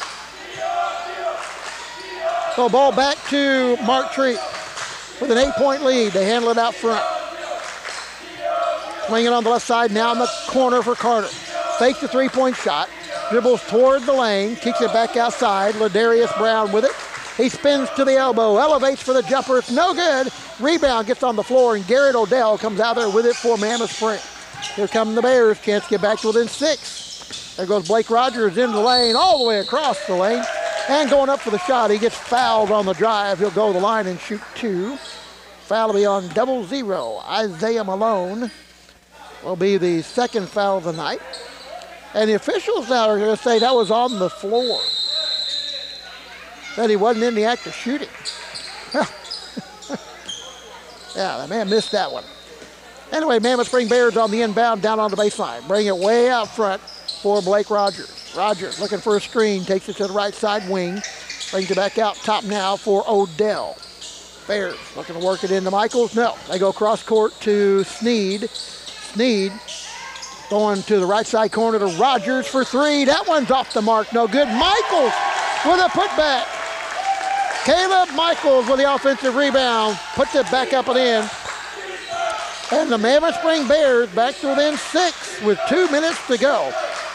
So ball back to Mark Tree with an 8-point lead. They handle it out front. Swinging on the left side, now in the corner for Carter. Fakes the three-point shot. Dribbles toward the lane, kicks it back outside. Ladarius Brown with it. He spins to the elbow, elevates for the jumper. It's no good. Rebound gets on the floor, and Garrett Odell comes out there with it for Mammoth Spring. Here come the Bears. Chance to get back to within 6. There goes Blake Rogers into the lane, all the way across the lane. And going up for the shot, he gets fouled on the drive. He'll go to the line and shoot 2. Foul will be on 0-0. Isaiah Malone will be the second foul of the night. And the officials now are going to say that was on the floor. That he wasn't in the act of shooting. Yeah, the man missed that one. Anyway, Mammoth Spring Bears on the inbound down on the baseline. Bring it way out front for Blake Rogers. Rogers looking for a screen, takes it to the right side wing. Brings it back out top now for Odell. Bears looking to work it into Michaels. No, they go cross court to Sneed. Sneed going to the right side corner to Rogers for 3. That one's off the mark, no good. Michaels with a putback. Caleb Michaels with the offensive rebound, puts it back up and in. And the Mammoth Spring Bears back to within 6 with 2 minutes to go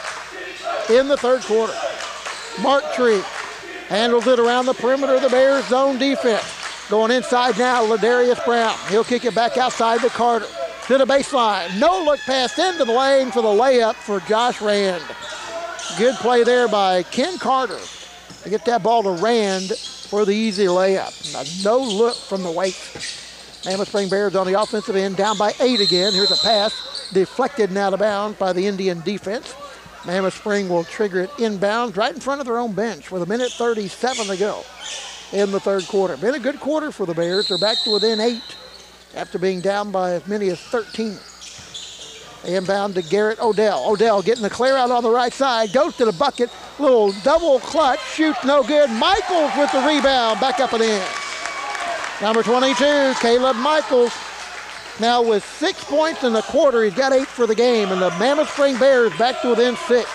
in the third quarter. Mark Tree handles it around the perimeter of the Bears zone defense. Going inside now, Ladarius Brown. He'll kick it back outside to Carter. To the baseline. No look pass into the lane for the layup for Josh Rand. Good play there by Ken Carter to get that ball to Rand for the easy layup. No look from the waist. Mammoth Spring Bears on the offensive end, down by 8 again. Here's a pass deflected and out of bounds by the Indian defense. Mammoth Spring will trigger it inbounds right in front of their own bench with 1:37 to go in the third quarter. Been a good quarter for the Bears. They're back to within 8 after being down by as many as 13. They inbound to Garrett Odell. Odell getting the clear out on the right side, goes to the bucket, little double clutch, shoots no good. Michaels with the rebound, back up and in. Number 22, Caleb Michaels, now with 6 points in the quarter. He's got 8 for the game, and the Mammoth Spring Bears back to within 6.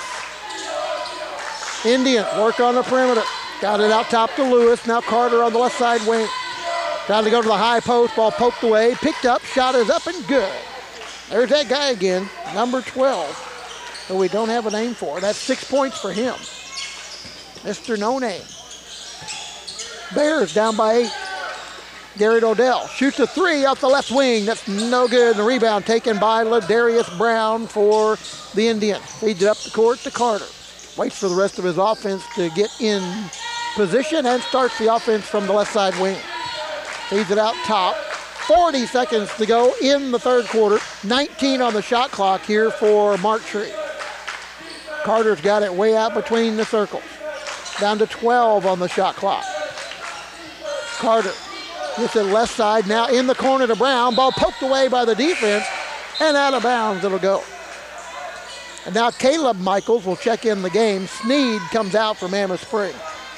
Indians work on the perimeter. Got it out top to Lewis. Now Carter on the left side wing. Trying to go to the high post, ball poked away, picked up, shot is up and good. There's that guy again, number 12, who we don't have a name for. That's 6 points for him. Mr. No Name. Bears down by 8. Garrett Odell shoots a 3 off the left wing. That's no good. The rebound taken by Ladarius Brown for the Indians. Feeds it up the court to Carter. Waits for the rest of his offense to get in position and starts the offense from the left side wing. Feeds it out top. 40 seconds to go in the third quarter. 19 on the shot clock here for Mark Tree. Carter's got it way out between the circles. Down to 12 on the shot clock. Carter gets it left side, now in the corner to Brown. Ball poked away by the defense and out of bounds it'll go. And now Caleb Michaels will check in the game. Sneed comes out for Mammoth Spring.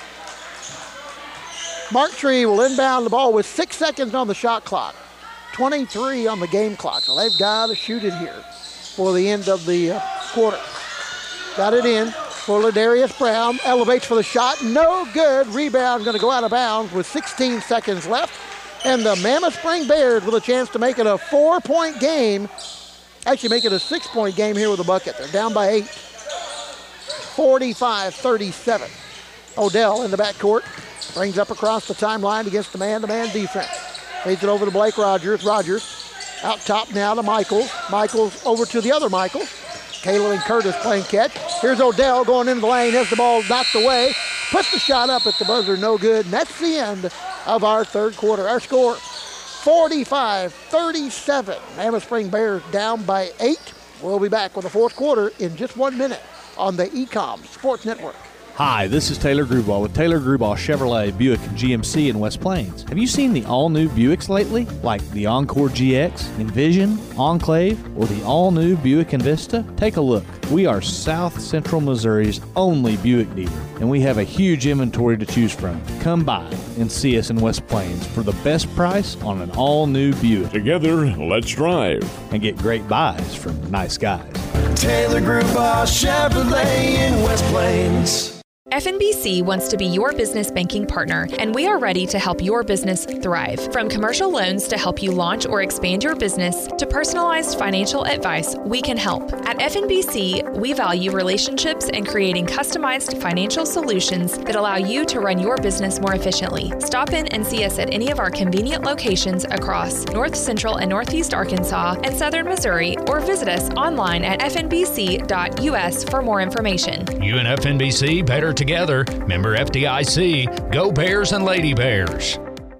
Mark Tree will inbound the ball with 6 seconds on the shot clock. 23 on the game clock. So they've got to shoot it here for the end of the quarter. Got it in for Ladarius Brown. Elevates for the shot. No good. Rebound going to go out of bounds with 16 seconds left. And the Mammoth Spring Bears with a chance to make it a 4-point game. Actually make it a 6-point game here with a bucket. They're down by 8. 45-37. Odell in the backcourt. Brings up across the timeline against the man-to-man defense. Feeds it over to Blake Rogers. Rogers out top now to Michaels. Michaels over to the other Michaels. Caleb and Curtis playing catch. Here's Odell going into the lane. Has the ball knocked away. Puts the shot up at the buzzer. No good. And that's the end of our third quarter. Our score, 45-37. Mammoth Spring Bears down by 8. We'll be back with the fourth quarter in just 1 minute on the Ecom Sports Network. Hi, this is Taylor Grubauer with Taylor Grubauer Chevrolet, Buick, and GMC in West Plains. Have you seen the all-new Buicks lately? Like the Encore GX, Envision, Enclave, or the all-new Buick Envista? Take a look. We are South Central Missouri's only Buick dealer, and we have a huge inventory to choose from. Come by and see us in West Plains for the best price on an all-new Buick. Together, let's drive. And get great buys from nice guys. Taylor Grubauer Chevrolet in West Plains. FNBC wants to be your business banking partner, and we are ready to help your business thrive. From commercial loans to help you launch or expand your business to personalized financial advice, we can help. At FNBC, we value relationships and creating customized financial solutions that allow you to run your business more efficiently. Stop in and see us at any of our convenient locations across North Central and Northeast Arkansas and Southern Missouri, or visit us online at fnbc.us for more information. You and FNBC better together. Member FDIC. Go Bears and Lady Bears.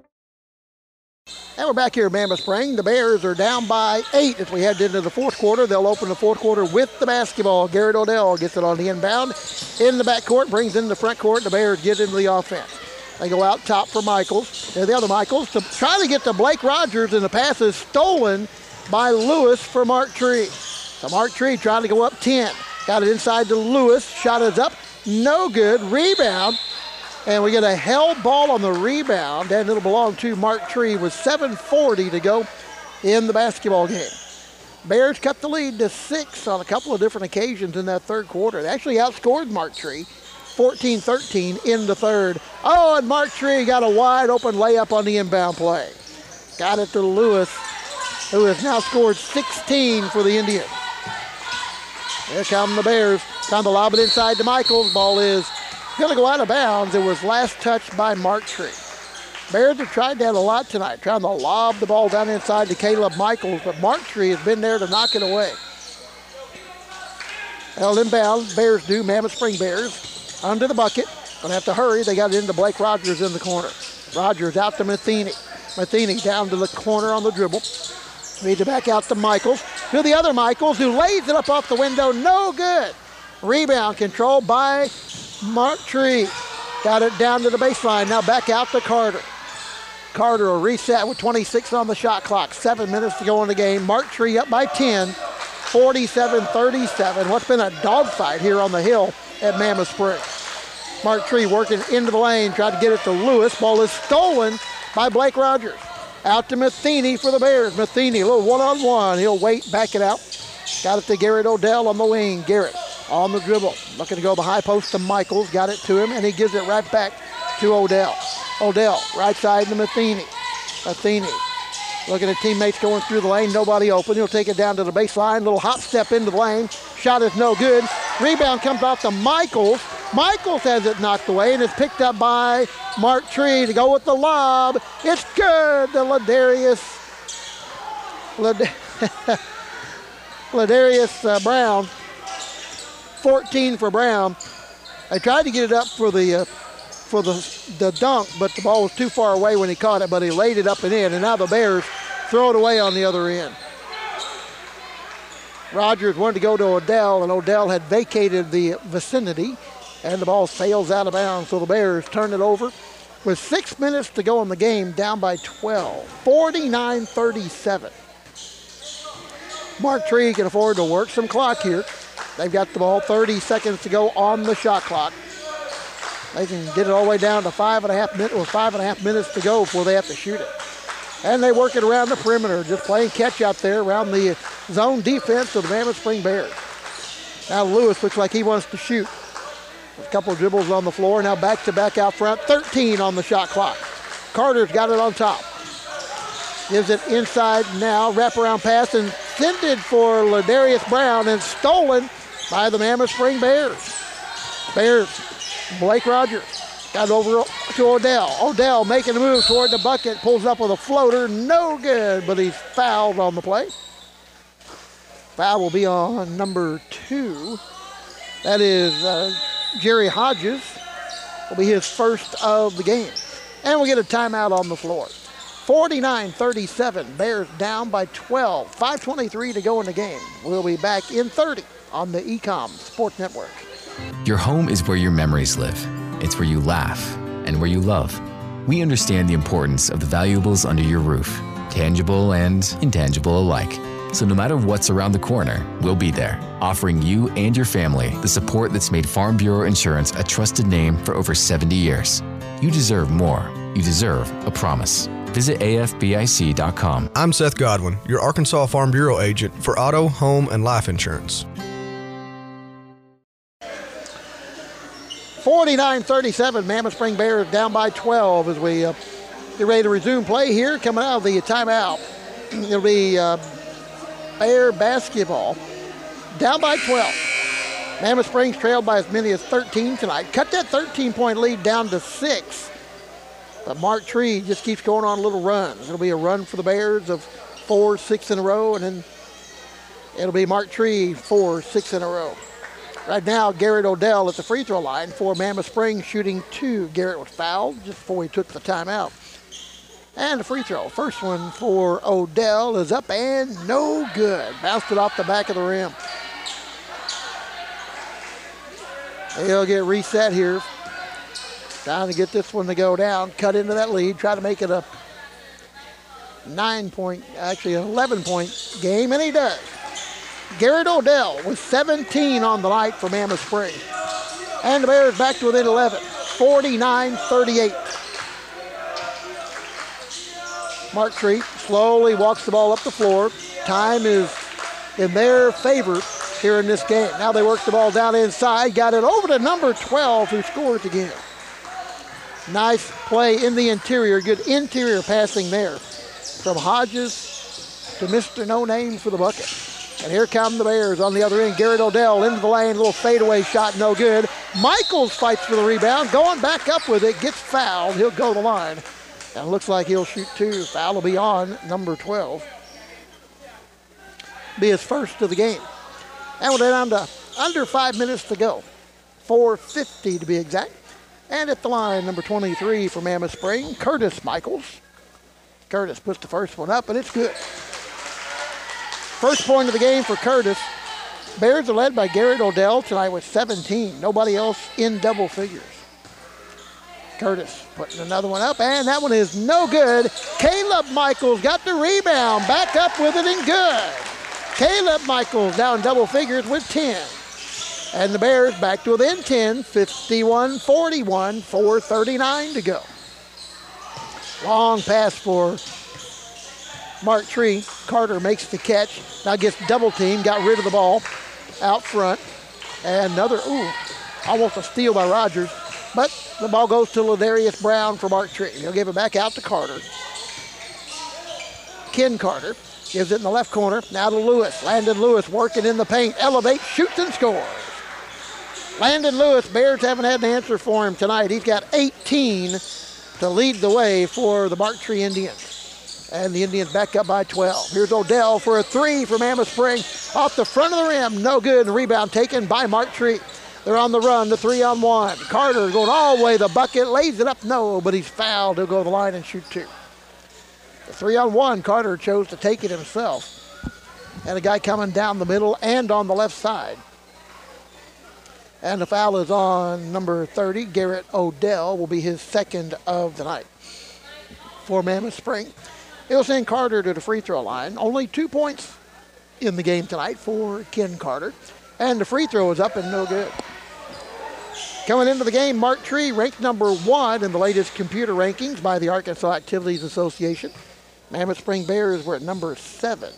And we're back here at Mammoth Spring. The Bears are down by 8 as we head into the fourth quarter. They'll open the fourth quarter with the basketball. Garrett Odell gets it on the inbound. In the backcourt, brings in the front court. The Bears get into the offense. They go out top for Michaels. They're the other Michaels to try to get to Blake Rogers, and the pass is stolen by Lewis for Mark Tree. So Mark Tree trying to go up 10. Got it inside to Lewis. Shot is up. No good. Rebound. And we get a held ball on the rebound, and it'll belong to Mark Tree with 7:40 to go in the basketball game. Bears cut the lead to 6 on a couple of different occasions in that third quarter. They actually outscored Mark Tree 14-13 in the third. Oh, and Mark Tree got a wide open layup on the inbound play. Got it to Lewis, who has now scored 16 for the Indians. Here come the Bears. Trying to lob it inside to Michaels. Ball is going to go out of bounds. It was last touched by Mark Tree. Bears have tried that a lot tonight, trying to lob the ball down inside to Caleb Michaels, but Mark Tree has been there to knock it away. Held inbound. Bears do. Mammoth Spring Bears under the bucket. Going to have to hurry. They got it into Blake Rogers in the corner. Rogers out to Matheny. Matheny down to the corner on the dribble. Feeds it back out to Michaels. To the other Michaels, who lays it up off the window. No good. Rebound controlled by Mark Tree. Got it down to the baseline. Now back out to Carter. Carter will reset with 26 on the shot clock. 7 minutes to go in the game. Mark Tree up by 10. 47-37. What's been a dogfight here on the hill at Mammoth Spring. Mark Tree working into the lane. Tried to get it to Lewis. Ball is stolen by Blake Rogers. Out to Matheny for the Bears. Matheny, a little one-on-one. He'll wait, back it out. Got it to Garrett Odell on the wing. Garrett on the dribble. Looking to go the high post to Michaels. Got it to him, and he gives it right back to Odell. Odell, right side to Matheny. Matheny looking at teammates going through the lane. Nobody open. He'll take it down to the baseline. Little hop step into the lane. Shot is no good. Rebound comes off to Michaels. Michaels has it knocked away, and it's picked up by Mark Tree to go with the lob. It's good to Ladarius Brown. 14 for Brown. They tried to get it up for the dunk, but the ball was too far away when he caught it, but he laid it up and in, and now the Bears throw it away on the other end. Rogers wanted to go to Odell, and Odell had vacated the vicinity, and the ball sails out of bounds, so the Bears turn it over with 6 minutes to go in the game, down by 12, 49-37. Mark Tree can afford to work some clock here. They've got the ball, 30 seconds to go on the shot clock. They can get it all the way down to 5.5 minutes to go before they have to shoot it. And they work it around the perimeter, just playing catch out there around the zone defense of the Mammoth Spring Bears. Now Lewis looks like he wants to shoot. A couple of dribbles on the floor. Now back-to-back out front. 13 on the shot clock. Carter's got it on top. Gives it inside now. Wraparound pass intended for Ladarius Brown and stolen by the Mammoth Spring Bears. Blake Rogers got it over to Odell. Odell making a move toward the bucket. Pulls up with a floater. No good, but he's fouled on the play. Foul will be on number 2. That is Jerry Hodges. Will be his first of the game. And we'll get a timeout on the floor. 49-37. Bears down by 12. 5:23 to go in the game. We'll be back in 30 on the Ecom Sports Network. Your home is where your memories live. It's where you laugh and where you love. We understand the importance of the valuables under your roof, tangible and intangible alike. So no matter what's around the corner, we'll be there, offering you and your family the support that's made Farm Bureau Insurance a trusted name for over 70 years. You deserve more. You deserve a promise. Visit afbic.com. I'm Seth Godwin, your Arkansas Farm Bureau agent for auto, home, and life insurance. 49-37, Mammoth Spring Bears down by 12 as we get ready to resume play here. Coming out of the timeout, it'll be Bear basketball down by 12. Mammoth Springs trailed by as many as 13 tonight. Cut that 13-point lead down to 6. But Mark Tree just keeps going on little runs. It'll be a run for the Bears of 4, 6 in a row, and then it'll be Mark Tree 4, 6 in a row. Right now, Garrett Odell at the free throw line for Mammoth Springs, shooting 2. Garrett was fouled just before he took the timeout. And the free throw, first one for Odell, is up and no good. Bounced it off the back of the rim. He'll get reset here. Trying to get this one to go down, cut into that lead, try to make it a 11-point game, and he does. Garrett Odell with 17 on the night for Mammoth Spring. And the Bears back to within 11, 49-38. Mark Tree slowly walks the ball up the floor. Time is in their favor here in this game. Now they work the ball down inside, got it over to number 12 who scores again. Nice play in the interior, good interior passing there from Hodges to Mr. No Name for the bucket. And here come the Bears on the other end. Garrett Odell into the lane, little fadeaway shot, no good. Michaels fights for the rebound, going back up with it, gets fouled. He'll go to the line. And looks like he'll shoot 2. Foul will be on number 12. Be his first of the game. And we're down to under 5 minutes to go. 4:50 to be exact. And at the line, number 23 for Mammoth Spring, Curtis Michaels. Curtis puts the first one up, and it's good. First point of the game for Curtis. Bears are led by Garrett Odell tonight with 17. Nobody else in double figures. Curtis putting another one up, and that one is no good. Caleb Michaels got the rebound, back up with it and good. Caleb Michaels down double figures with 10. And the Bears back to within 10, 51-41, 4:39 to go. Long pass for Mark Tree. Carter makes the catch. Now gets double teamed, got rid of the ball out front. And another, almost a steal by Rogers. But the ball goes to Ladarius Brown for Mark Tree. He'll give it back out to Carter. Ken Carter gives it in the left corner. Now to Lewis. Landon Lewis working in the paint. Elevates, shoots, and scores. Landon Lewis, Bears haven't had an answer for him tonight. He's got 18 to lead the way for the Mark Tree Indians. And the Indians back up by 12. Here's Odell for a 3 from Mammoth Spring. Off the front of the rim, no good. And rebound taken by Mark Tree. They're on the run, the 3-on-1. Carter going all the way to the bucket, lays it up, no, but he's fouled. He'll go to the line and shoot 2. The 3-on-1, Carter chose to take it himself. And a guy coming down the middle and on the left side. And the foul is on number 30, Garrett Odell, will be his second of the night for Mammoth Spring. He'll send Carter to the free throw line. Only 2 points in the game tonight for Ken Carter. And the free throw is up and no good. Coming into the game, Mark Tree ranked number 1 in the latest computer rankings by the Arkansas Activities Association. Mammoth Spring Bears were at number 7.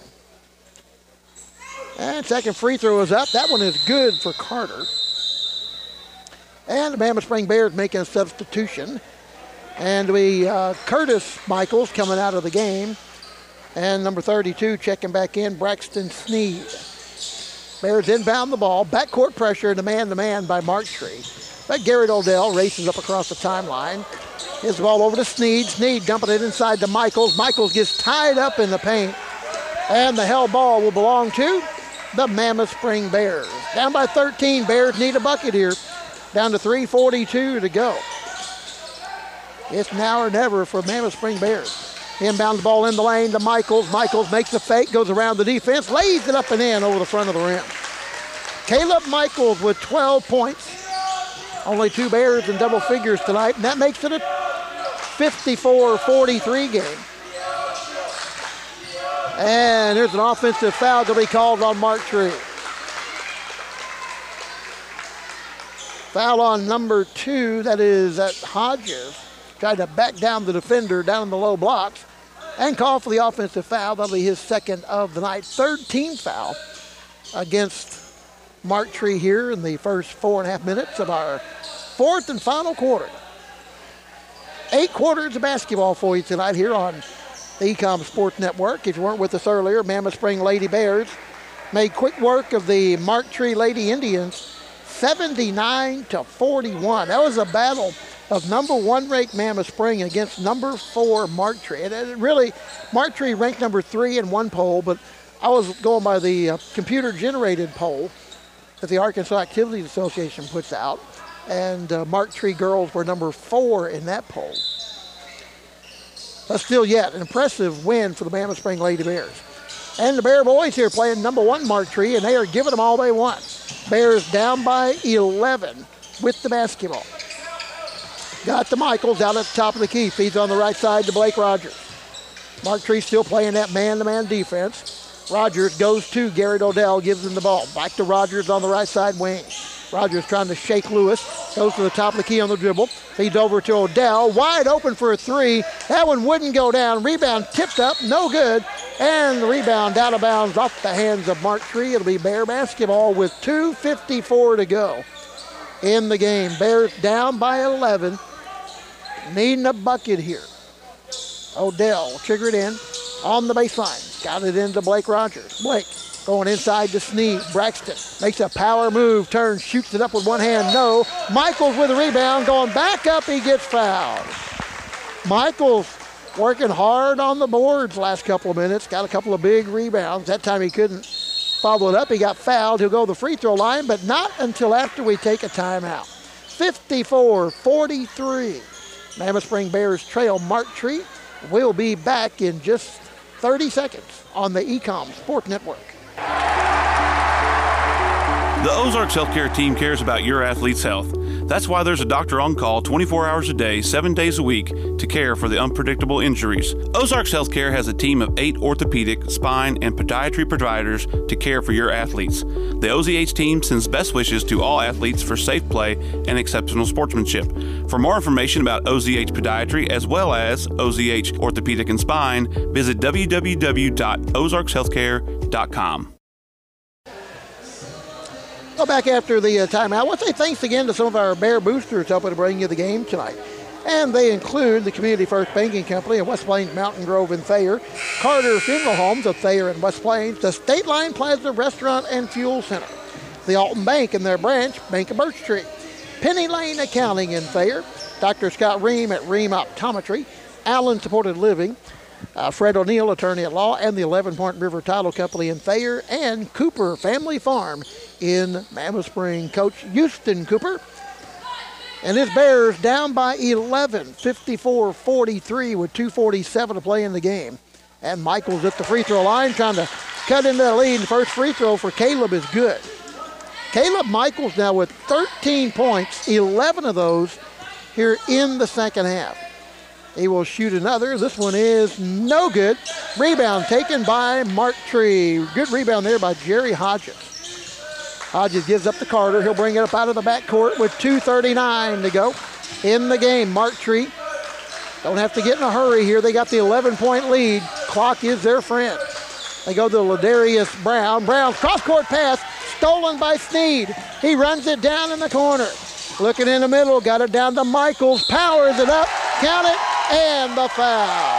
And second free throw is up. That one is good for Carter. And the Mammoth Spring Bears making a substitution. And Curtis Michaels coming out of the game. And number 32 checking back in, Braxton Sneed. Bears inbound the ball. Backcourt pressure and a man-to-man by Mark Tree. But Garrett Odell races up across the timeline. His ball over to Sneed. Sneed dumping it inside to Michaels. Michaels gets tied up in the paint. And the held ball will belong to the Mammoth Spring Bears. Down by 13. Bears need a bucket here. Down to 3:42 to go. It's now or never for Mammoth Spring Bears. Inbound the ball in the lane to Michaels. Michaels makes the fake, goes around the defense, lays it up and in over the front of the rim. Caleb Michaels with 12 points. Only 2 Bears in double figures tonight, and that makes it a 54-43 game. And there's an offensive foul to be called on Mark Tree. Foul on number 2, that is at Hodges. Tried to back down the defender down in the low blocks and call for the offensive foul. That'll be his second of the night. Third team foul against Mark Tree here in the first 4.5 minutes of our fourth and final quarter. 8 quarters of basketball for you tonight here on the Ecom Sports Network. If you weren't with us earlier, Mammoth Spring Lady Bears made quick work of the Mark Tree Lady Indians 79-41. That was a battle of number 1 ranked Mammoth Spring against number 4 Mark Tree. And really, Mark Tree ranked number 3 in one poll, but I was going by the computer-generated poll that the Arkansas Activities Association puts out, and Mark Tree girls were number 4 in that poll. But still yet, an impressive win for the Mammoth Spring Lady Bears. And the Bear boys here playing number 1 Mark Tree, and they are giving them all they want. Bears down by 11 with the basketball. Got to Michaels out at the top of the key. Feeds on the right side to Blake Rogers. Mark Tree still playing that man-to-man defense. Rogers goes to Garrett Odell, gives him the ball. Back to Rogers on the right side wing. Rogers trying to shake Lewis. Goes to the top of the key on the dribble. Feeds over to Odell. Wide open for a 3. That one wouldn't go down. Rebound tipped up. No good. And the rebound out of bounds off the hands of Mark Tree. It'll be Bear basketball with 2:54 to go in the game. Bears down by 11. Needing a bucket here. Odell triggered in on the baseline. Got it into Blake Rogers. Blake going inside to Sneed. Braxton makes a power move. Turns, shoots it up with one hand. No. Michaels with a rebound. Going back up. He gets fouled. Michaels working hard on the boards last couple of minutes. Got a couple of big rebounds. That time he couldn't follow it up. He got fouled. He'll go to the free throw line, but not until after we take a timeout. 54-43. Mammoth Spring Bears trail Mark Tree. We'll be back in just 30 seconds on the Ecom Sports Network. The Ozarks Healthcare team cares about your athlete's health. That's why there's a doctor on call 24 hours a day, 7 days a week to care for the unpredictable injuries. Ozarks Healthcare has a team of 8 orthopedic, spine, and podiatry providers to care for your athletes. The OZH team sends best wishes to all athletes for safe play and exceptional sportsmanship. For more information about OZH Podiatry as well as OZH Orthopedic and Spine, visit www.ozarkshealthcare.com. Go back after the timeout. I want to say thanks again to some of our Bear boosters helping to bring you the game tonight. And they include the Community First Banking Company of West Plains, Mountain Grove, and Thayer, Carter Funeral Homes of Thayer and West Plains, the State Line Plaza Restaurant and Fuel Center, the Alton Bank and their branch, Bank of Birch Tree, Penny Lane Accounting in Thayer, Dr. Scott Ream at Ream Optometry, Allen Supported Living, Fred O'Neill, attorney at law, and the 11 Point River Title Company in Thayer, and Cooper Family Farm in Mammoth Spring. Coach Houston Cooper and his Bears down by 11, 54-43 with 2:47 to play in the game. And Michaels at the free throw line trying to cut into the lead. The first free throw for Caleb is good. Caleb Michaels now with 13 points, 11 of those here in the second half. He will shoot another. This one is no good. Rebound taken by Mark Tree. Good rebound there by Jerry Hodges. Hodges gives up to Carter. He'll bring it up out of the backcourt with 2:39 to go in the game. Marktree don't have to get in a hurry here. They got the 11-point lead. Clock is their friend. They go to Ladarius Brown. Brown's cross-court pass stolen by Sneed. He runs it down in the corner. Looking in the middle, got it down to Michaels. Powers it up, count it, and the foul.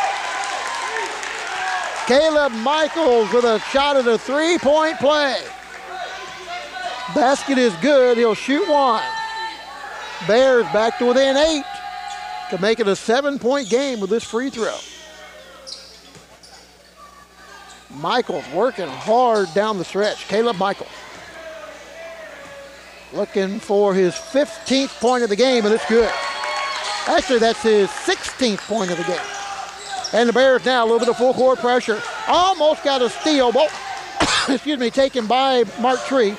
Caleb Michaels with a shot at a three-point play. Basket is good. He'll shoot one. Bears back to within 8 to make it a 7-point game with this free throw. Michaels working hard down the stretch. Caleb Michaels looking for his 15th point of the game, and it's good. Actually, that's his 16th point of the game. And the Bears now a little bit of full court pressure. Almost got a steal. Ball, taken by Marktree.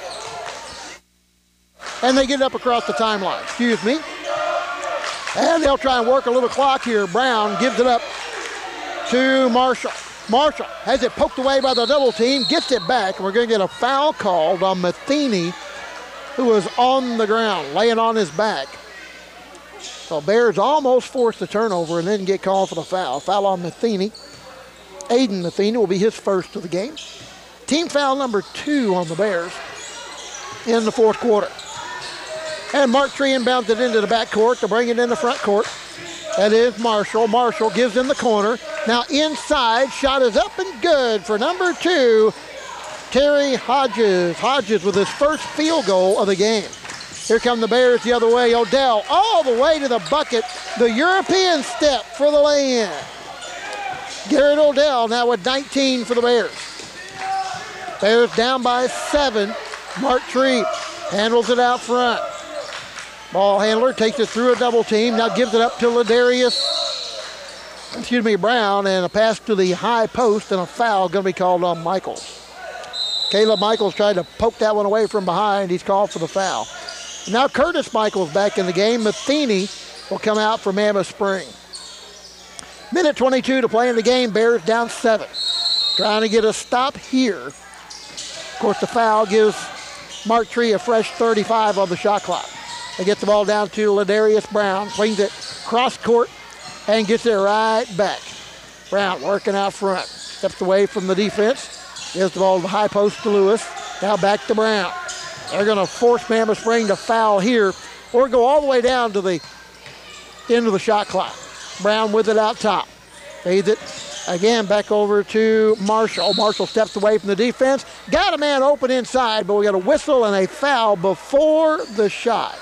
And they get it up across the timeline. And they'll try and work a little clock here. Brown gives it up to Marshall. Marshall has it poked away by the double team, gets it back, and we're going to get a foul called on Matheny, who was on the ground, laying on his back. So Bears almost forced the turnover and then get called for the foul. Foul on Matheny. Aiden Matheny will be his first of the game. Team foul number 2 on the Bears in the fourth quarter. And Marktree inbounds it into the backcourt to bring it in the front court. That is Marshall. Marshall gives in the corner. Now inside, shot is up and good for number 2, Terry Hodges. Hodges with his first field goal of the game. Here come the Bears the other way. Odell all the way to the bucket. The European step for the lay-in. Garrett Odell now with 19 for the Bears. Bears down by 7. Marktree handles it out front. Ball handler takes it through a double team. Now gives it up to Brown, and a pass to the high post, and a foul going to be called on Michaels. Caleb Michaels tried to poke that one away from behind. He's called for the foul. Now Curtis Michaels back in the game. Matheny will come out for Mammoth Spring. Minute 22 to play in the game. Bears down 7. Trying to get a stop here. Of course, the foul gives Marktree a fresh 35 on the shot clock. They get the ball down to Ladarius Brown. Swings it cross court and gets it right back. Brown working out front. Steps away from the defense. Gives the ball to the high post to Lewis. Now back to Brown. They're going to force Mammoth Spring to foul here or go all the way down to the end of the shot clock. Brown with it out top. Fades it again back over to Marshall. Marshall steps away from the defense. Got a man open inside, but we got a whistle and a foul before the shot.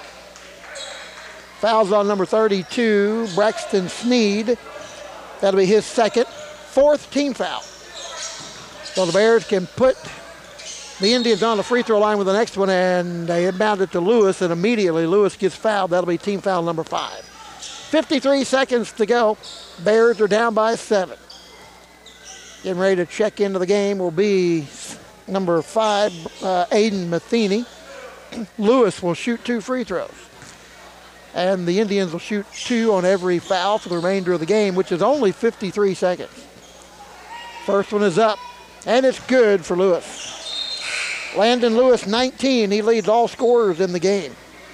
Fouls on number 32, Braxton Sneed. That'll be his second. 4th team foul. So the Bears can put the Indians on the free throw line with the next one, and they inbound it to Lewis, and immediately Lewis gets fouled. That'll be team foul number 5. 53 seconds to go. Bears are down by 7. Getting ready to check into the game will be number 5, Aiden Matheny. Lewis will shoot 2 free throws. And the Indians will shoot 2 on every foul for the remainder of the game, which is only 53 seconds. First one is up, and it's good for Lewis. Landon Lewis, 19. He leads all scorers in the game.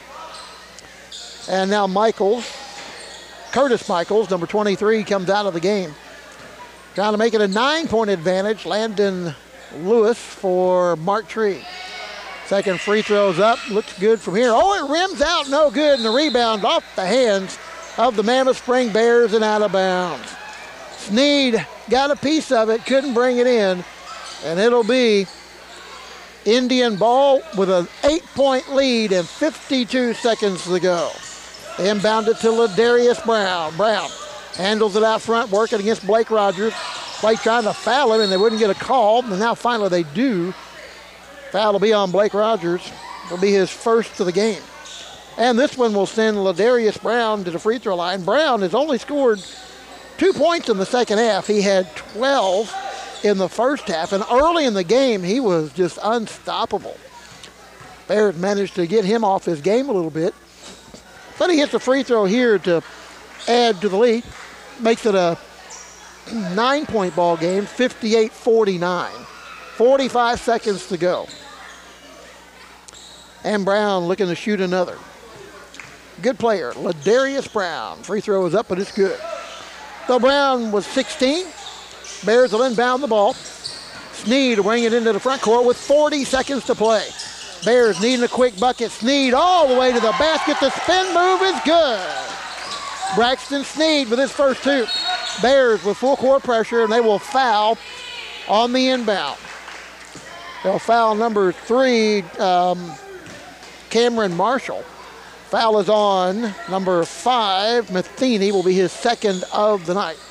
And now Curtis Michaels, number 23, comes out of the game. Trying to make it a 9-point advantage. Landon Lewis for Marktree. Second free throw's up. Looks good from here. Oh, it rims out. No good. And the rebound off the hands of the Mammoth Spring Bears and out of bounds. Sneed got a piece of it. Couldn't bring it in. And it'll be Indian ball with an 8-point lead and 52 seconds to go. They inbound it to Ladarius Brown. Brown handles it out front, working against Blake Rogers. Blake trying to foul him, and they wouldn't get a call. And now finally they do. Foul will be on Blake Rogers. It'll be his first of the game. And this one will send Ladarius Brown to the free throw line. Brown has only scored 2 points in the second half. He had 12 in the first half, and early in the game, he was just unstoppable. Bears managed to get him off his game a little bit, but he hits a free throw here to add to the lead. Makes it a 9-point ball game, 58-49. 45 seconds to go. And Brown looking to shoot another. Good player, Ladarius Brown. Free throw is up, but it's good. So Brown was 16. Bears will inbound the ball. Sneed will bring it into the front court with 40 seconds to play. Bears needing a quick bucket. Sneed all the way to the basket. The spin move is good. Braxton Sneed with his first two. Bears with full court pressure, and they will foul on the inbound. They'll foul number 3, Cameron Marshall. Foul is on number 5, Matheny, will be his second of the night.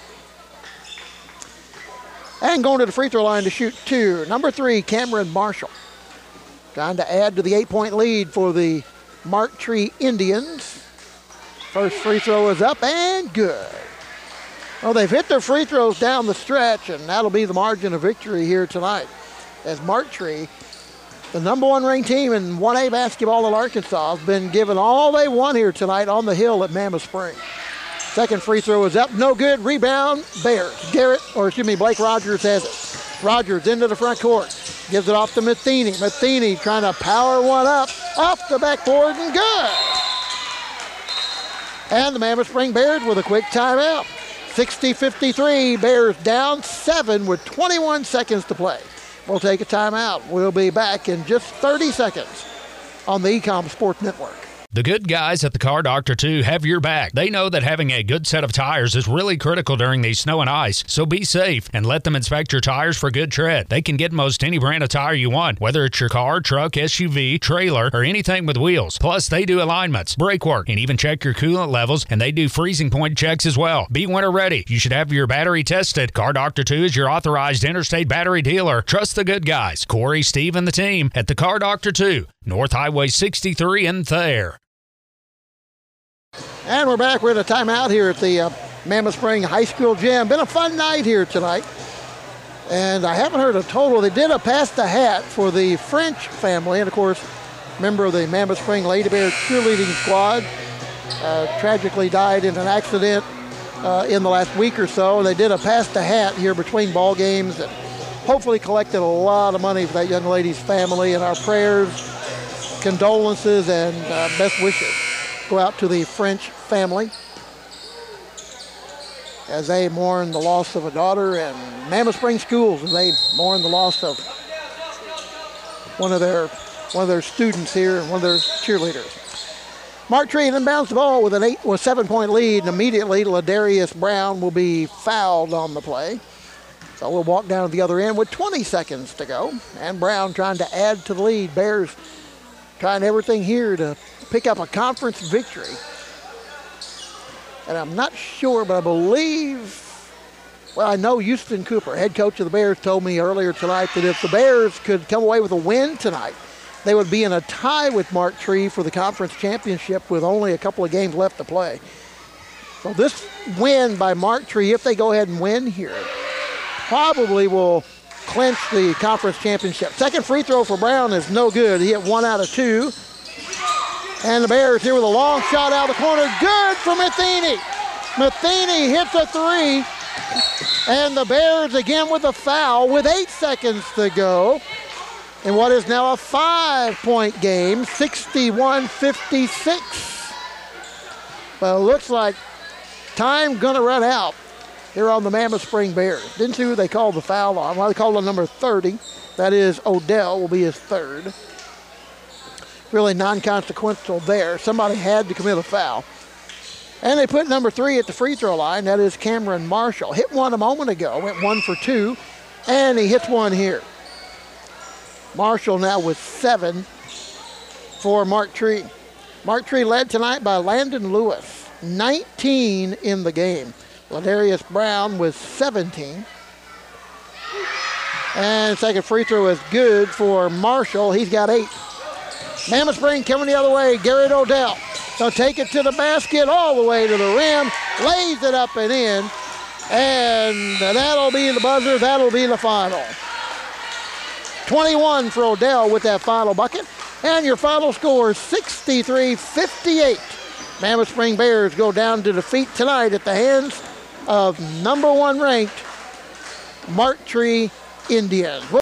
And going to the free throw line to shoot 2, number 3, Cameron Marshall. Trying to add to the 8-point lead for the Marktree Indians. First free throw is up and good. Well, they've hit their free throws down the stretch, and that'll be the margin of victory here tonight. As Marktree, the number 1 ranked team in 1A basketball in Arkansas, has been given all they want here tonight on the hill at Mammoth Spring. Second free throw is up, no good. Rebound, Bears. Blake Rogers has it. Rogers into the front court. Gives it off to Matheny. Matheny trying to power one up. Off the backboard and good. And the Mammoth Spring Bears with a quick timeout. 60-53, Bears down 7 with 21 seconds to play. We'll take a timeout. We'll be back in just 30 seconds on the Ecom Sports Network. The good guys at the Car Doctor 2 have your back. They know that having a good set of tires is really critical during the snow and ice, so be safe and let them inspect your tires for good tread. They can get most any brand of tire you want, whether it's your car, truck, SUV, trailer, or anything with wheels. Plus, they do alignments, brake work, and even check your coolant levels, and they do freezing point checks as well. Be winter ready. You should have your battery tested. Car Doctor 2 is your authorized interstate battery dealer. Trust the good guys, Corey, Steve, and the team at the Car Doctor 2, North Highway 63 in Thayer. And we're back. We're at a timeout here at the Mammoth Spring High School gym. Been a fun night here tonight. And I haven't heard a total. They did a pass the hat for the French family. And, of course, member of the Mammoth Spring Lady Bears cheerleading squad. Tragically died in an accident in the last week or so. And they did a pass the hat here between ball games. And hopefully collected a lot of money for that young lady's family. And our prayers, condolences, and best wishes go out to the French family as they mourn the loss of a daughter, and Mammoth Spring Schools as they mourn the loss of one of their students here and one of their cheerleaders. Marktree then inbounds the ball with a 7-point lead, and immediately Ladarius Brown will be fouled on the play. So we'll walk down to the other end with 20 seconds to go, and Brown trying to add to the lead. Bears trying everything here to pick up a conference victory. And I'm not sure, but I believe, I know Houston Cooper, head coach of the Bears, told me earlier tonight that if the Bears could come away with a win tonight, they would be in a tie with Marktree for the conference championship with only a couple of games left to play. So this win by Marktree, if they go ahead and win here, probably will clinch the conference championship. Second free throw for Brown is no good. He hit 1 out of 2. And the Bears here with a long shot out of the corner. Good for Matheny. Matheny hits a 3. And the Bears again with a foul with 8 seconds to go in what is now a 5-point game, 61-56. But it looks like time gonna run out here on the Mammoth Spring Bears. Didn't see who they called the foul on. Well, they called on number 30. That is Odell, will be his third. Really non-consequential there. Somebody had to commit a foul. And they put number 3 at the free throw line. That is Cameron Marshall. Hit one a moment ago. Went 1 for 2. And he hits one here. Marshall now with 7 for Marktree. Marktree led tonight by Landon Lewis. 19 in the game. Ladarius Brown with 17. And second free throw is good for Marshall. He's got 8. Mammoth Spring coming the other way. Garrett Odell. So take it to the basket all the way to the rim. Lays it up and in. And that'll be the buzzer. That'll be the final. 21 for Odell with that final bucket. And your final score is 63-58. Mammoth Spring Bears go down to defeat tonight at the hands of number 1 ranked Marktree Indians.